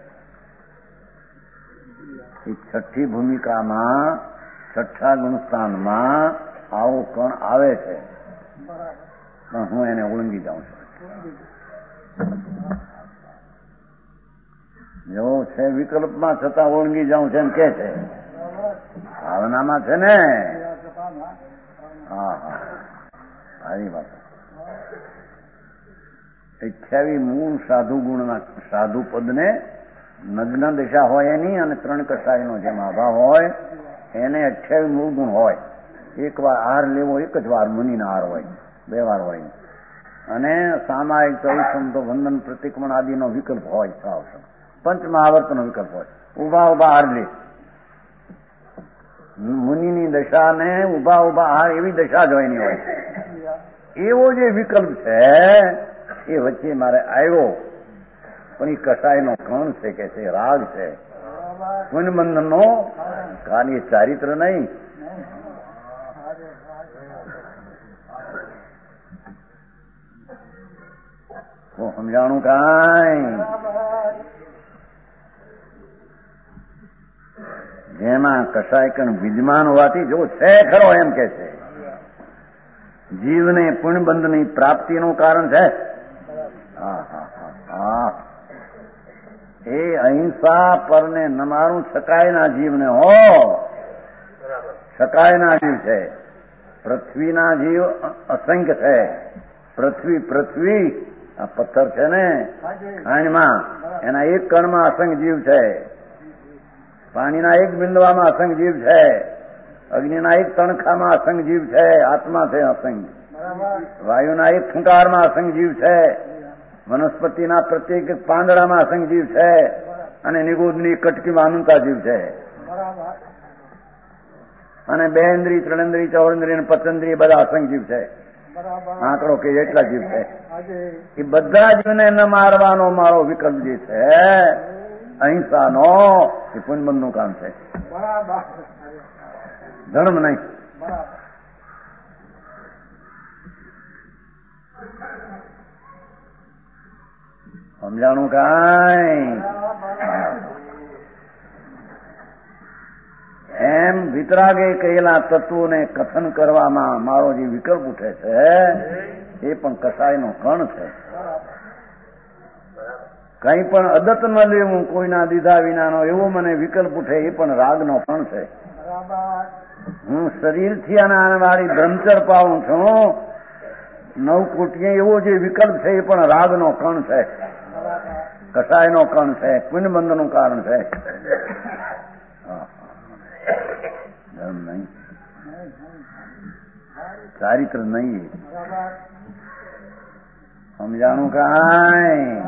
એ છઠ્ઠી ભૂમિકામાં છઠ્ઠા ગુણસ્થાનમાં આવો કણ આવે છે પણ હું એને ઓળંગી જાઉં છું. જેવો છે વિકલ્પમાં છતાં ઓળંગી જાઉં છે એમ કે છે. ભાવનામાં છે ને. હા હા સારી વાત. 28 મૂળ સાધુ ગુણના સાધુ પદને નગ્ન દશા હોય એની અને 3 કસાયનો જેમ અભાવ હોય એને 28 મૂળ ગુણ હોય. એક વાર આહાર લેવો, એક જ વાર મુનિના આહાર હોય, 2 વાર હોય. અને સામાયિક 24 તો વંદન પ્રતિક્રમણ આદિનો વિકલ્પ હોય, પંચમહાવર્તનો વિકલ્પ હોય. ઉભા ઉભા આહાર લે, મુનિની દશા ને ઉભા ઉભા આહાર એવી દશા જ હોય નહીં હોય. એવો જે વિકલ્પ છે એ વચ્ચે મારે આવ્યો, પણ એ કસાયનો કણ છે કે છે, રાગ છે, પુણ્યબંધનનો કાર્ય, ચારિત્ર નહીં. તો સમજાણું કાંઈ? જેમાં કસાય કણ વિદ્યમાન હોવાથી જો છે ખરો એમ કે છે, જીવને પુણ્યબંધની પ્રાપ્તિનું કારણ છે. એ અહિંસા પરને નમારું છકાયના જીવને હો, છકાયના જીવ છે. પૃથ્વીના જીવ અસંખ્ય છે. પૃથ્વી આ પથ્થર છે ને ખાણમાં, એના એક કણમાં અસંખ્ય જીવ છે. પાણીના એક બિંદુમાં અસંખ્ય જીવ છે. અગ્નિના એક તણખામાં અસંખ્ય જીવ છે. આત્મા છે અસંખ્ય. વાયુના એક ફૂંકારમાં અસંખ્ય જીવ છે. વનસ્પતિના પ્રત્યેક પાંદડામાં અસંખ્ય જીવ છે. અને નિગોદની કટકીમાં અનંતા જીવ છે. અને 2 ઇન્દ્રિય, 3 ઇન્દ્રિય, 4 ઇન્દ્રિય અને 5 ઇન્દ્રિય બધા અસંખ્ય જીવ છે. આંકડો કે એટલા જીવ છે. એ બધા જીવને ન મારવાનો મારો વિકલ્પ જે છે અહિંસાનો, એ પુણ્યબંધનું કામ છે, ધર્મ નહીં. સમજાણું કાંઈ? એમ વિતરાગે કહેલા તત્વોને કથન કરવામાં મારો જે વિકલ્પ ઉઠે છે એ પણ કસાયનો કણ છે. કંઈ પણ અદત ન લેવું, કોઈના દીધા વિનાનો એવો મને વિકલ્પ ઉઠે એ પણ રાગનો કણ છે. હું શરીરથી અને વાળી બ્રહ્મચર પાવું છું, 9 કોટીએ એવો જે વિકલ્પ છે એ પણ રાગનો કણ છે, કસાયનો કણ છે, પુણ્યબંધનું કારણ છે. ધર્મ નહીં, ચારિત્ર નહીં. સમજાણું કાંઈ?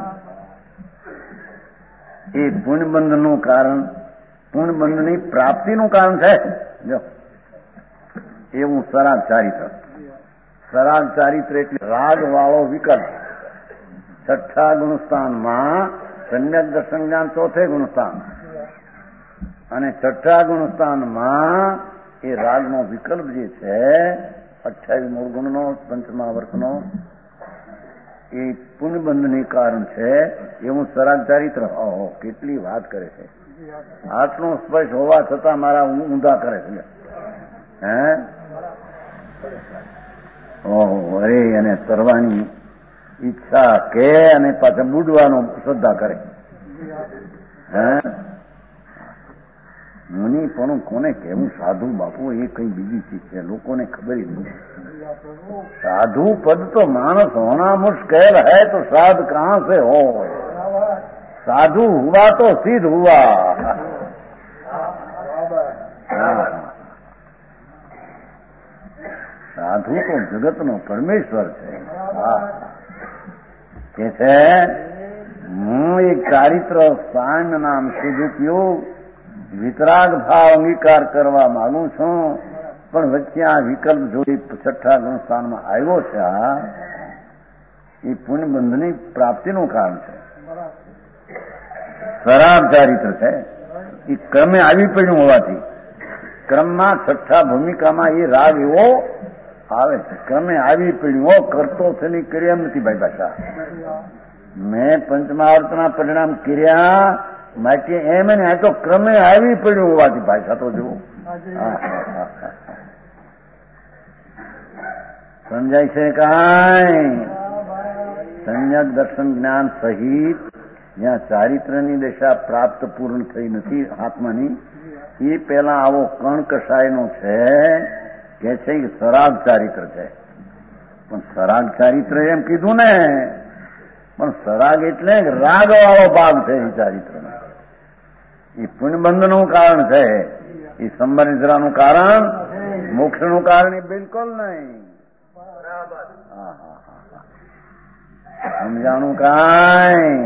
એ પુણ્યબંધનું કારણ, પુણ્યબંધની પ્રાપ્તિનું કારણ છે. જો એવું સરાગ ચારિત્ર. સરાગ ચારિત્ર એટલે રાગ વાળો વિકલ્પ. 6ઠ્ઠા ગુણસ્થાનમાં સમ્યક દર્શન જ્ઞાન 4થે ગુણસ્થાન, અને 6ઠ્ઠા ગુણસ્થાનમાં એ રાગનો વિકલ્પ જે છે 28 મૂળ ગુણનો, પંચમહાવર્તનો, એ પુણ્યબંધની કારણ છે. એવું સરાગ ચારિત્ર. ઓહો, કેટલી વાત કરે છે. આટલું સ્પષ્ટ હોવા છતાં મારા ઊંધા કરે છે. હે ઓહો, અરે એને તરવાની ઈચ્છા કે અને પાછા બુડવાનો શ્રદ્ધા કરે. હે મુનિ પણ કોને કહેવું? સાધુ બાપુ એ કઈ બીજી ચીજ છે, લોકોને ખબર જ નથી. साधु पद तो मानस होना मुश्किल है, तो साध कहां से हो? साधु हुआ तो सिद्ध हुआ. साधु तो जगत नो परमेश्वर है. કે છે હું એક ચારિત્ર સાન નામ સુધુપ્યો વિતરાગ ભાવ અંગીકાર કરવા માંગુ છું, પણ વચ્ચે આ વિકલ્પ જોડી 6ઠ્ઠા ગુણસ્થાનમાં આવ્યો છે. એ પુણ્યબંધની પ્રાપ્તિનું કારણ છે. સરાગ ચારિત્ર છે. એ ક્રમે આવી પડ્યું હોવાથી ક્રમમાં 6ઠ્ઠા ભૂમિકામાં એ રાગ એવો આવે છે. ક્રમે આવી પડ્યું, કરતો થની કર્યા એમ નથી ભાઈ પાછા. મેં પંચમહાવર્તના પરિણામ કર્યા માટે એમ ને આ તો ક્રમે આવી પડ્યું હોવાથી ભાષા તો જુઓ. સમજાય છે કાંઈ? સમ્યક દર્શન જ્ઞાન સહિત જ્યાં ચારિત્રની દશા પ્રાપ્ત પૂર્ણ થઈ નથી આત્માની, એ પેલા આવો કણ કસાયનો છે કે છે કે સરાગ ચારિત્ર છે. પણ સરાગ ચારિત્ર એમ કીધું ને, પણ સરાગ એટલે રાગ વાળો ભાગ છે એ ચારિત્રનો. એ પુણ્યબંધનું કારણ છે. એ સંબંધરાનું કારણ, મોક્ષનું કારણ એ બિલકુલ નહીં. સમજાણું કાંઈ?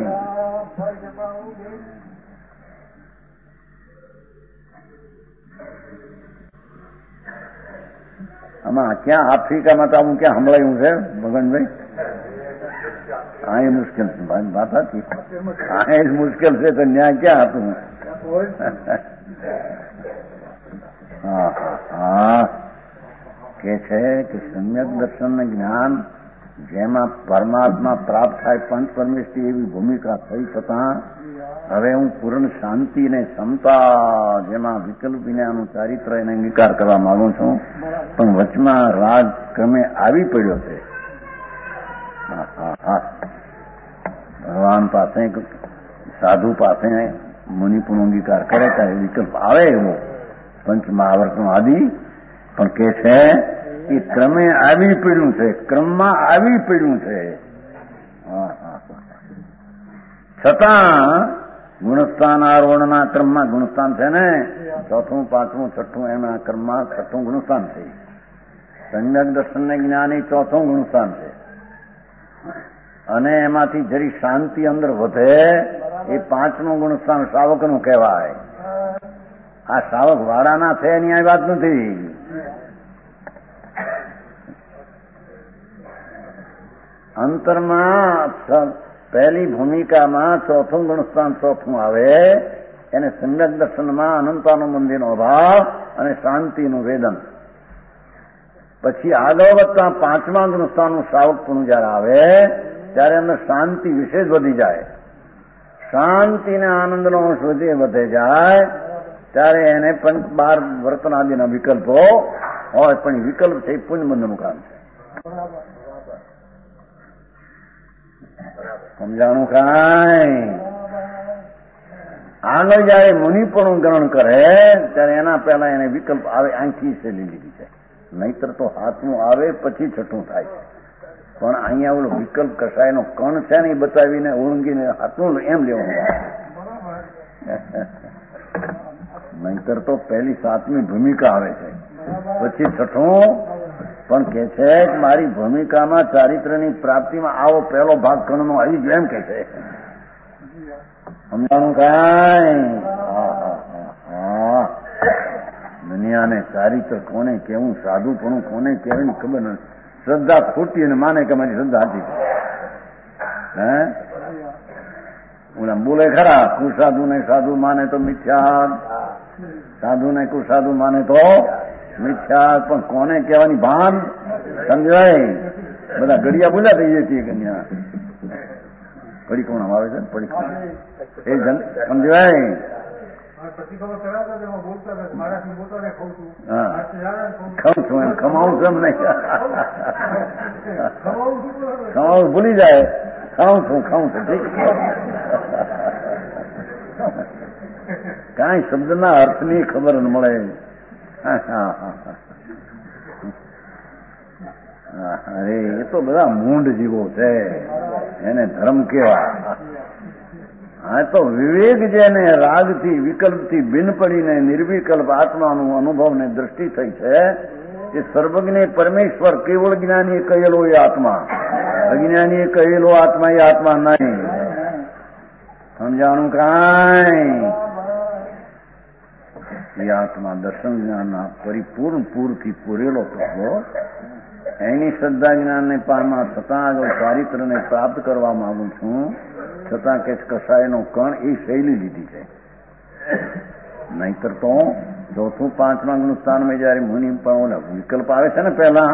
આમાં ક્યાં આફ્રિકામાં તો આવું ક્યાં સંભળાયું છે ભગવાનભાઈ? હા એ મુશ્કેલ છે ભાઈ, વાત હતી. હા એ જ મુશ્કેલ છે તો ન્યા ક્યાં હતું? હા હા કે છે કે સમ્યક દર્શન જ્ઞાન જેમાં પરમાત્મા પ્રાપ્ત થાય, પંચ પરમેશ્વરી એવી ભૂમિકા થઈ છતાં હવે હું પૂર્ણ શાંતિ ને ક્ષમતા જેમાં વિકલ્પ વિનાનું ચારિત્ર એને અંગીકાર કરવા માંગુ છું, પણ વચમાં રાગ ક્રમે આવી પડ્યો છે. ભગવાન પાસે સાધુ પાસે મુનિ પણ અંગીકાર કરે ત્યારે વિકલ્પ આવે એવો પંચ મહાવર્તનો આદિ, પણ કે છે એ ક્રમે આવી પડ્યું છે, ક્રમમાં આવી પડ્યું છે. છતાં ગુણસ્થાન આરોહણના ક્રમમાં ગુણસ્થાન છે ને, ચોથું પાંચમું છઠ્ઠું એના ક્રમમાં છઠ્ઠું ગુણસ્થાન છે. સમ્યક દર્શન જ્ઞાની ચોથું ગુણસ્થાન છે. અને એમાંથી જરી શાંતિ અંદર વધે એ પાંચમું ગુણસ્થાન શ્રાવકનું કહેવાય. આ શ્રાવક વાળાના છે એની આ વાત નથી. અંતરમાં પહેલી ભૂમિકામાં ચોથું ગુણસ્થાન ચોથું આવે, એને સમ્યક દર્શનમાં અનંતાનુબંધીનો અભાવ અને શાંતિનું વેદન. પછી આગળ વધતા પાંચમા ગુણસ્થાનનું શ્રાવકપણું જયારે આવે ત્યારે અંદર શાંતિ વિશેષ વધી જાય. શાંતિને આનંદનો અંશ વધે જાય ત્યારે એને પંચ 12 વર્તનાદિના વિકલ્પો હોય, પણ વિકલ્પ છે પુણ્યબંધનું કામ છે. સમજાણું કાંઈ? આગળ જયારે મુનિપણું ગ્રહણ કરે ત્યારે એના પહેલા એને વિકલ્પ આવે, આંખી છે લીધી છે. નહીતર તો હાથનું આવે પછી છઠ્ઠું થાય છે. પણ અહીંયા ઓલો વિકલ્પ કસાયનો કણ છે ને એ બતાવીને ઓળંગીને હાથનું એમ લેવાનું. નહીતર તો પહેલી સાતમી ભૂમિકા આવે છે, પછી છઠ્ઠું. પણ કે છે કે મારી ભૂમિકામાં ચારિત્રની પ્રાપ્તિમાં આવો પહેલો ભાગ કણનો આવી ગયો એમ કે છે. સમજાણું કાંઈ? દુનિયાને ચારિત્ર કોને કેવું, સાધુપણું કોને કહેવાય ખબર નથી. શ્રદ્ધા ખોટી અને માને કે મારી શ્રદ્ધા હતી. હે ઓલા બોલે ખરા, કુસાધુ ને સાધુ માને તો મિથ્યા, સાધુ ને કુસાધુ માને તો મિથ્યા. પણ કોને કહેવાની ભાન સમજાય? બધા ગડિયા બોલ્યા થઈ જઈએ છીએ કન્યા. પડી કોણ આવે છે? પડી એ સમજાય? ખાઉં છું એમ ખમાવું છું એમ નહીં, ખમાવું ભૂલી જાય. ખાઉં છું ઠીક. કાંઈ શબ્દના અર્થની ખબર ન મળે. અરે એ તો બધા મૂંઢ જીવો છે, એને ધર્મ કેવા. હા તો વિવેક જેને રાગથી વિકલ્પથી બિન પડીને નિર્વિકલ્પ આત્માનું અનુભવ ને દ્રષ્ટિ થઈ છે, એ સર્વજ્ઞ પરમેશ્વર કેવળ જ્ઞાનીએ કહેલો એ આત્મા, અજ્ઞાનીએ કહેલો આત્મા એ આત્મા નહીં. સમજાણું કાંઈ? એ આત્મા દર્શન જ્ઞાનના પરિપૂર્ણ પૂરથી પૂરેલો થતો, એની શ્રદ્ધા જ્ઞાનને પામવા છતાં આગળ ચારિત્રને પ્રાપ્ત કરવા માંગુ છું, છતાં કે કસાયનો કણ એ શૈલી લીધી છે. નહીતર તો ચોથું પાંચમા ગુણસ્થાનમાં જયારે મુનિ પણ વિકલ્પ આવે છે ને પહેલા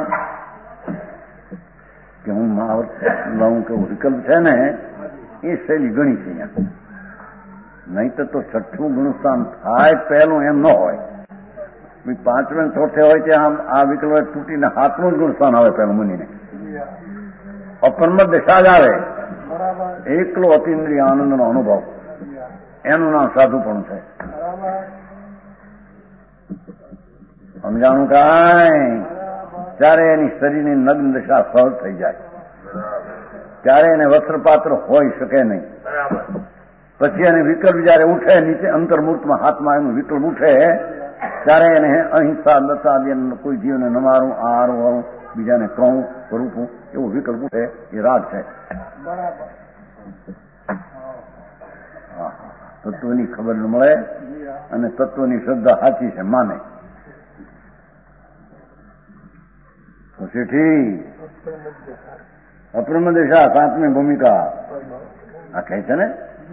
કે હું મહાવર્ત લઉં કે વિકલ્પ છે ને એ શૈલી ગણી છે અહીંયા. નહીતર તો છઠ્ઠું ગુણસ્થાન થાય પહેલું એમ ન હોય. પાંચમે ચોથે હોય ત્યાં આ વિકલ્પ તૂટીને હાથનું જ ગુણસ્થાન આવે પહેલું મુનિને. અપરમત દશા જ આવે, એકલો અતિન્દ્રિય આનંદનો અનુભવ, એનું નામ સાધુપણું છે. સમજાણું કાંઈ? ત્યારે એની શરીરની નગ્ન દશા સહજ થઈ જાય, ત્યારે એને વસ્ત્રપાત્ર હોઈ શકે નહીં. પછી એને વિકલ્પ જયારે ઉઠે નીચે અંતર્મૂર્તમાં હાથમાં એનું વિકલ્પ ઉઠે ત્યારે એને અહિંસા દત્તા કોઈ જીવને ન મારું આ હારું બીજાને કહું સ્વરૂપું એવો વિકલ્પ ઉઠે એ રાગ છે. તત્વની ખબર ન મળે અને તત્વની શ્રદ્ધા સાચી છે માને તો શેઠી અપ્રમ દિશા સાતમી ભૂમિકા આ કહે છે ને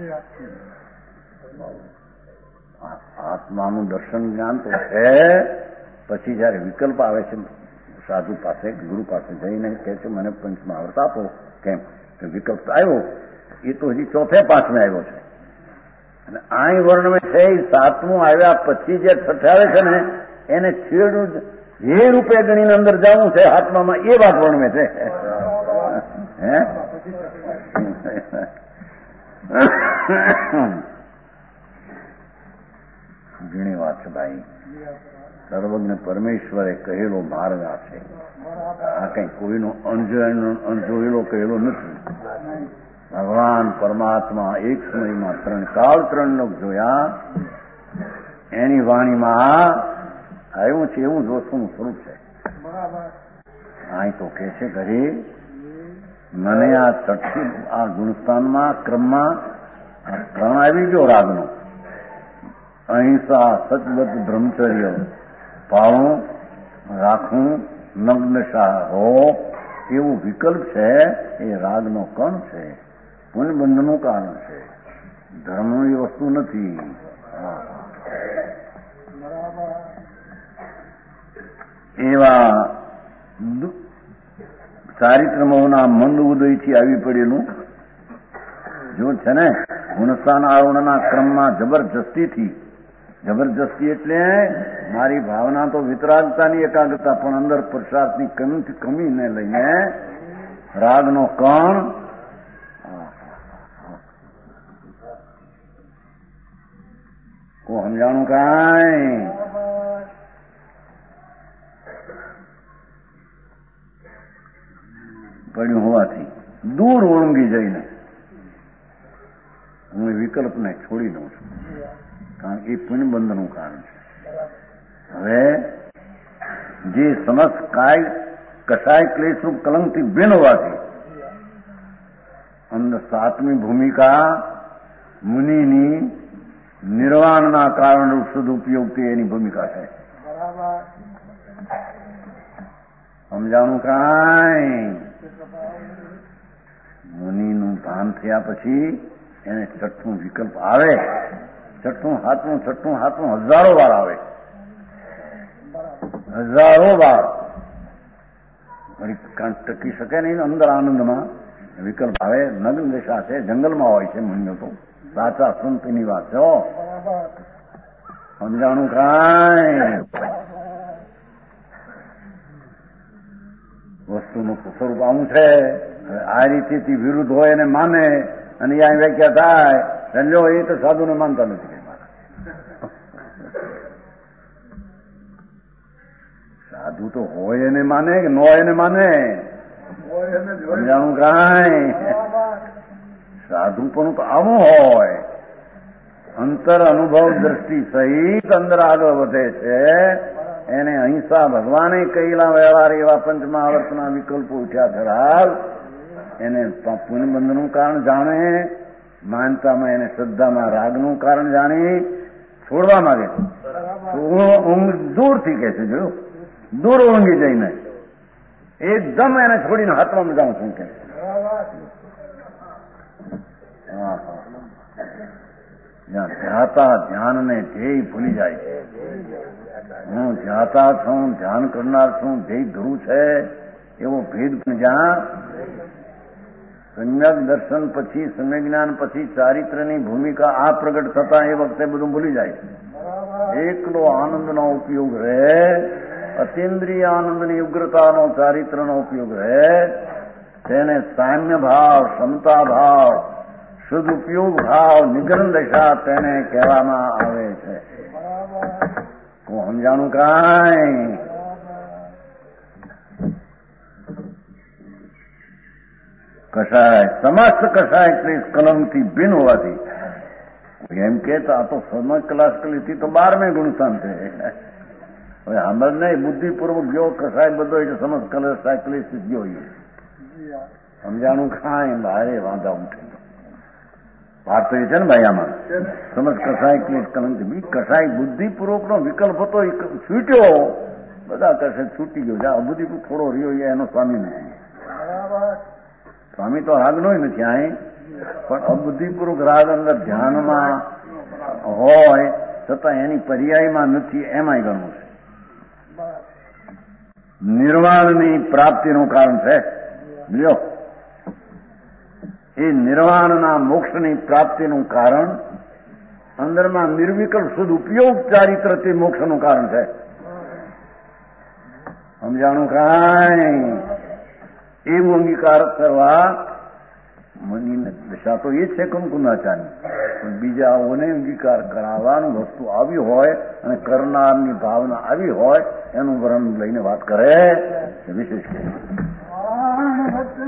આત્માનું દર્શન જ્ઞાન તો છે. પછી જયારે વિકલ્પ આવે છે સાધુ પાસે ગુરુ પાસે જઈને કહે છે મને પંચમાં આવર્ત આપો કેમ કે વિકલ્પ આવ્યો એ તો હજી ચોથે પાંચમે આવ્યો છે અને આ વર્ણમે છે એ સાતમું આવ્યા પછી જે છઠ્ઠે આવે છે ને એને છેડું જે રૂપે ગણીને અંદર જવું છે આત્મામાં એ વાત વર્ણમે છે. હે ઘણી વાત છે ભાઈ. સર્વજ્ઞ પરમેશ્વરે કહેલો માર્ગ આ છે. આ કઈ કોઈનો અણજોયેલો કહેલો નથી. ભગવાન પરમાત્મા એક સમયમાં ત્રણ કાળ ત્રણ લોક જોયા એની વાણીમાં આવ્યું છે એવું જ વસ્તુનું સ્વરૂપ છે. અહીં તો કે છે ઘરે મને આ છઠ્ઠી આ ગુણસ્થાનમાં ક્રમમાં આ ત્રણ આવી ગયો રાગનો અહિંસા સચબદ્ધ બ્રહ્મચર્ય પાળું રાખવું નગ્નશા હો એવું વિકલ્પ છે. એ રાગનો કણ છે. પુણ્યબંધનું કારણ છે. ધર્મની વસ્તુ નથી. એવા ચારિત્રમોના મંદ ઉદયથી આવી પડેલું જો છે ને ગુણસ્થાન આરોહણના ક્રમમાં જબરજસ્તીથી જબરજસ્તી એટલે મારી ભાવના તો વિતરાગતાની એકાગ્રતા પણ અંદર પુરુષાર્થની કમીને લઈને રાગનો કણ કો સમજાણું કાંઈ પડ્યું હોવાથી દૂર ઓળંગી જઈને હું વિકલ્પને છોડી દઉં છું કારણ કે એ પુણ્યબંધનું કારણ છે. હવે જે સમસ્ત કાય કસાય ક્લેશરૂપ કલંકથી ભિન્ન હોવાથી અંદર સાતમી ભૂમિકા મુનિની નિર્વાણના કારણરૂપ સદુપયોગથી એની ભૂમિકા છે. સમજાણું કાંઈ મુનિનું ભાન થયા પછી એને છઠ્ઠું વિકલ્પ આવે. છઠ્ઠું હાથનું હજારો વાર આવે. હજારો વાર ટકી શકે નહીં. અંદર આનંદમાં વિકલ્પ આવે. નગ્ન દશા છે. જંગલમાં હોય છે મુનિઓ તો. સાચા સંતની વાત છે. સમજાણું કાંઈ વસ્તુનું સ્વરૂપ આવું છે. આ રીતેથી વિરુદ્ધ હોય અને માને અને આ વ્યાખ્યા થાય રલ્યો એ તો સાધુને માનતા નથી. સાધુ તો હોય એને માને કે ન હોય એને માને. સમજાણું કાંઈ સાધુ પણ તો આવું હોય. અંતર અનુભવ દ્રષ્ટિ સહિત અંદર આગળ વધે છે. એને અહિંસા ભગવાને કહેલા વ્યવહાર એવા પંચમહાવર્તના વિકલ્પો ઉઠ્યા ખરાબ. એને પુણ્યબંધનું કારણ જાણે, માનતામાં એને શ્રદ્ધામાં રાગનું કારણ જાણી છોડવા માંગે છે. દૂરથી કે છે જોયું દૂર ઊંઘી જઈને એકદમ એને છોડીને હાથમાં જાઉં છું કે જ્યાં ધ્યાતા ધ્યાનને ધ્યેય ભૂલી જાય છે. હું ધ્યાતા છું, ધ્યાન કરનાર છું, ધ્યેય ધ્રુવ છે એવો ભેદ પણ જ્યાં સમ્યક દર્શન પછી સમ્યક જ્ઞાન પછી ચારિત્રની ભૂમિકા આ પ્રગટ થતા એ વખતે બધું ભૂલી જાય છે. એકલો આનંદનો ઉપયોગ રહે, અતિન્દ્રિય આનંદની ઉગ્રતાનો ચારિત્રનો ઉપયોગ રહે. તેને સામ્ય ભાવ, ક્ષમતા ભાવ, શુદ્ધ ઉપયોગ ભાવ, નિગ્રહ દશા તેને કહેવામાં આવે છે. હું સમજાણું કાંઈ કસાય સમસ્ત કસાય ક્લેશ કલમથી ભિન્ન હોવાથી એમ કે આ તો સમજ ક્લાસિકલી તો 12મે ગુણસ્થાન છે. હવે સમજ નહીં, બુદ્ધિપૂર્વક ગયો કસાય બધો એટલે સમજ ક્લાસિકલી ગયો. સમજાણું ખાય ભારે વાંધા ઉઠે. વાત તો એ છે ને ભાઈ, આમાં સમજ કસાય કલંક બી કસાય બુદ્ધિપૂર્વક નો વિકલ્પ હતો એ છૂટ્યો, બધા કસે છૂટી ગયો. જ્યાં અબુદ્ધિપૂર્વક થોડો રહ્યો એનો સ્વામી નથી. સ્વામી તો રાગનો નથી અહીં, પણ અબુદ્ધિપૂર્વક રાગ અંદર ધ્યાનમાં હોય છતાં એની પર્યાયમાં નથી, એમાંય ગણવું છે. નિર્વાણની પ્રાપ્તિનું કારણ છે. જો એ નિર્વાણના મોક્ષની પ્રાપ્તિનું કારણ અંદરમાં નિર્વિકલ્પ શુદ્ધ ઉપયોગ ચારિત્ર તે મોક્ષનું કારણ છે. સમજાણું કાંઈ? એવું અંગીકાર કરવા મની દશા તો એ છે કંકુનાચારની, પણ બીજાઓને અંગીકાર કરાવવાનું વસ્તુ આવી હોય અને કરનારની ભાવના આવી હોય એનું વર્ણન લઈને વાત કરે વિશેષ કે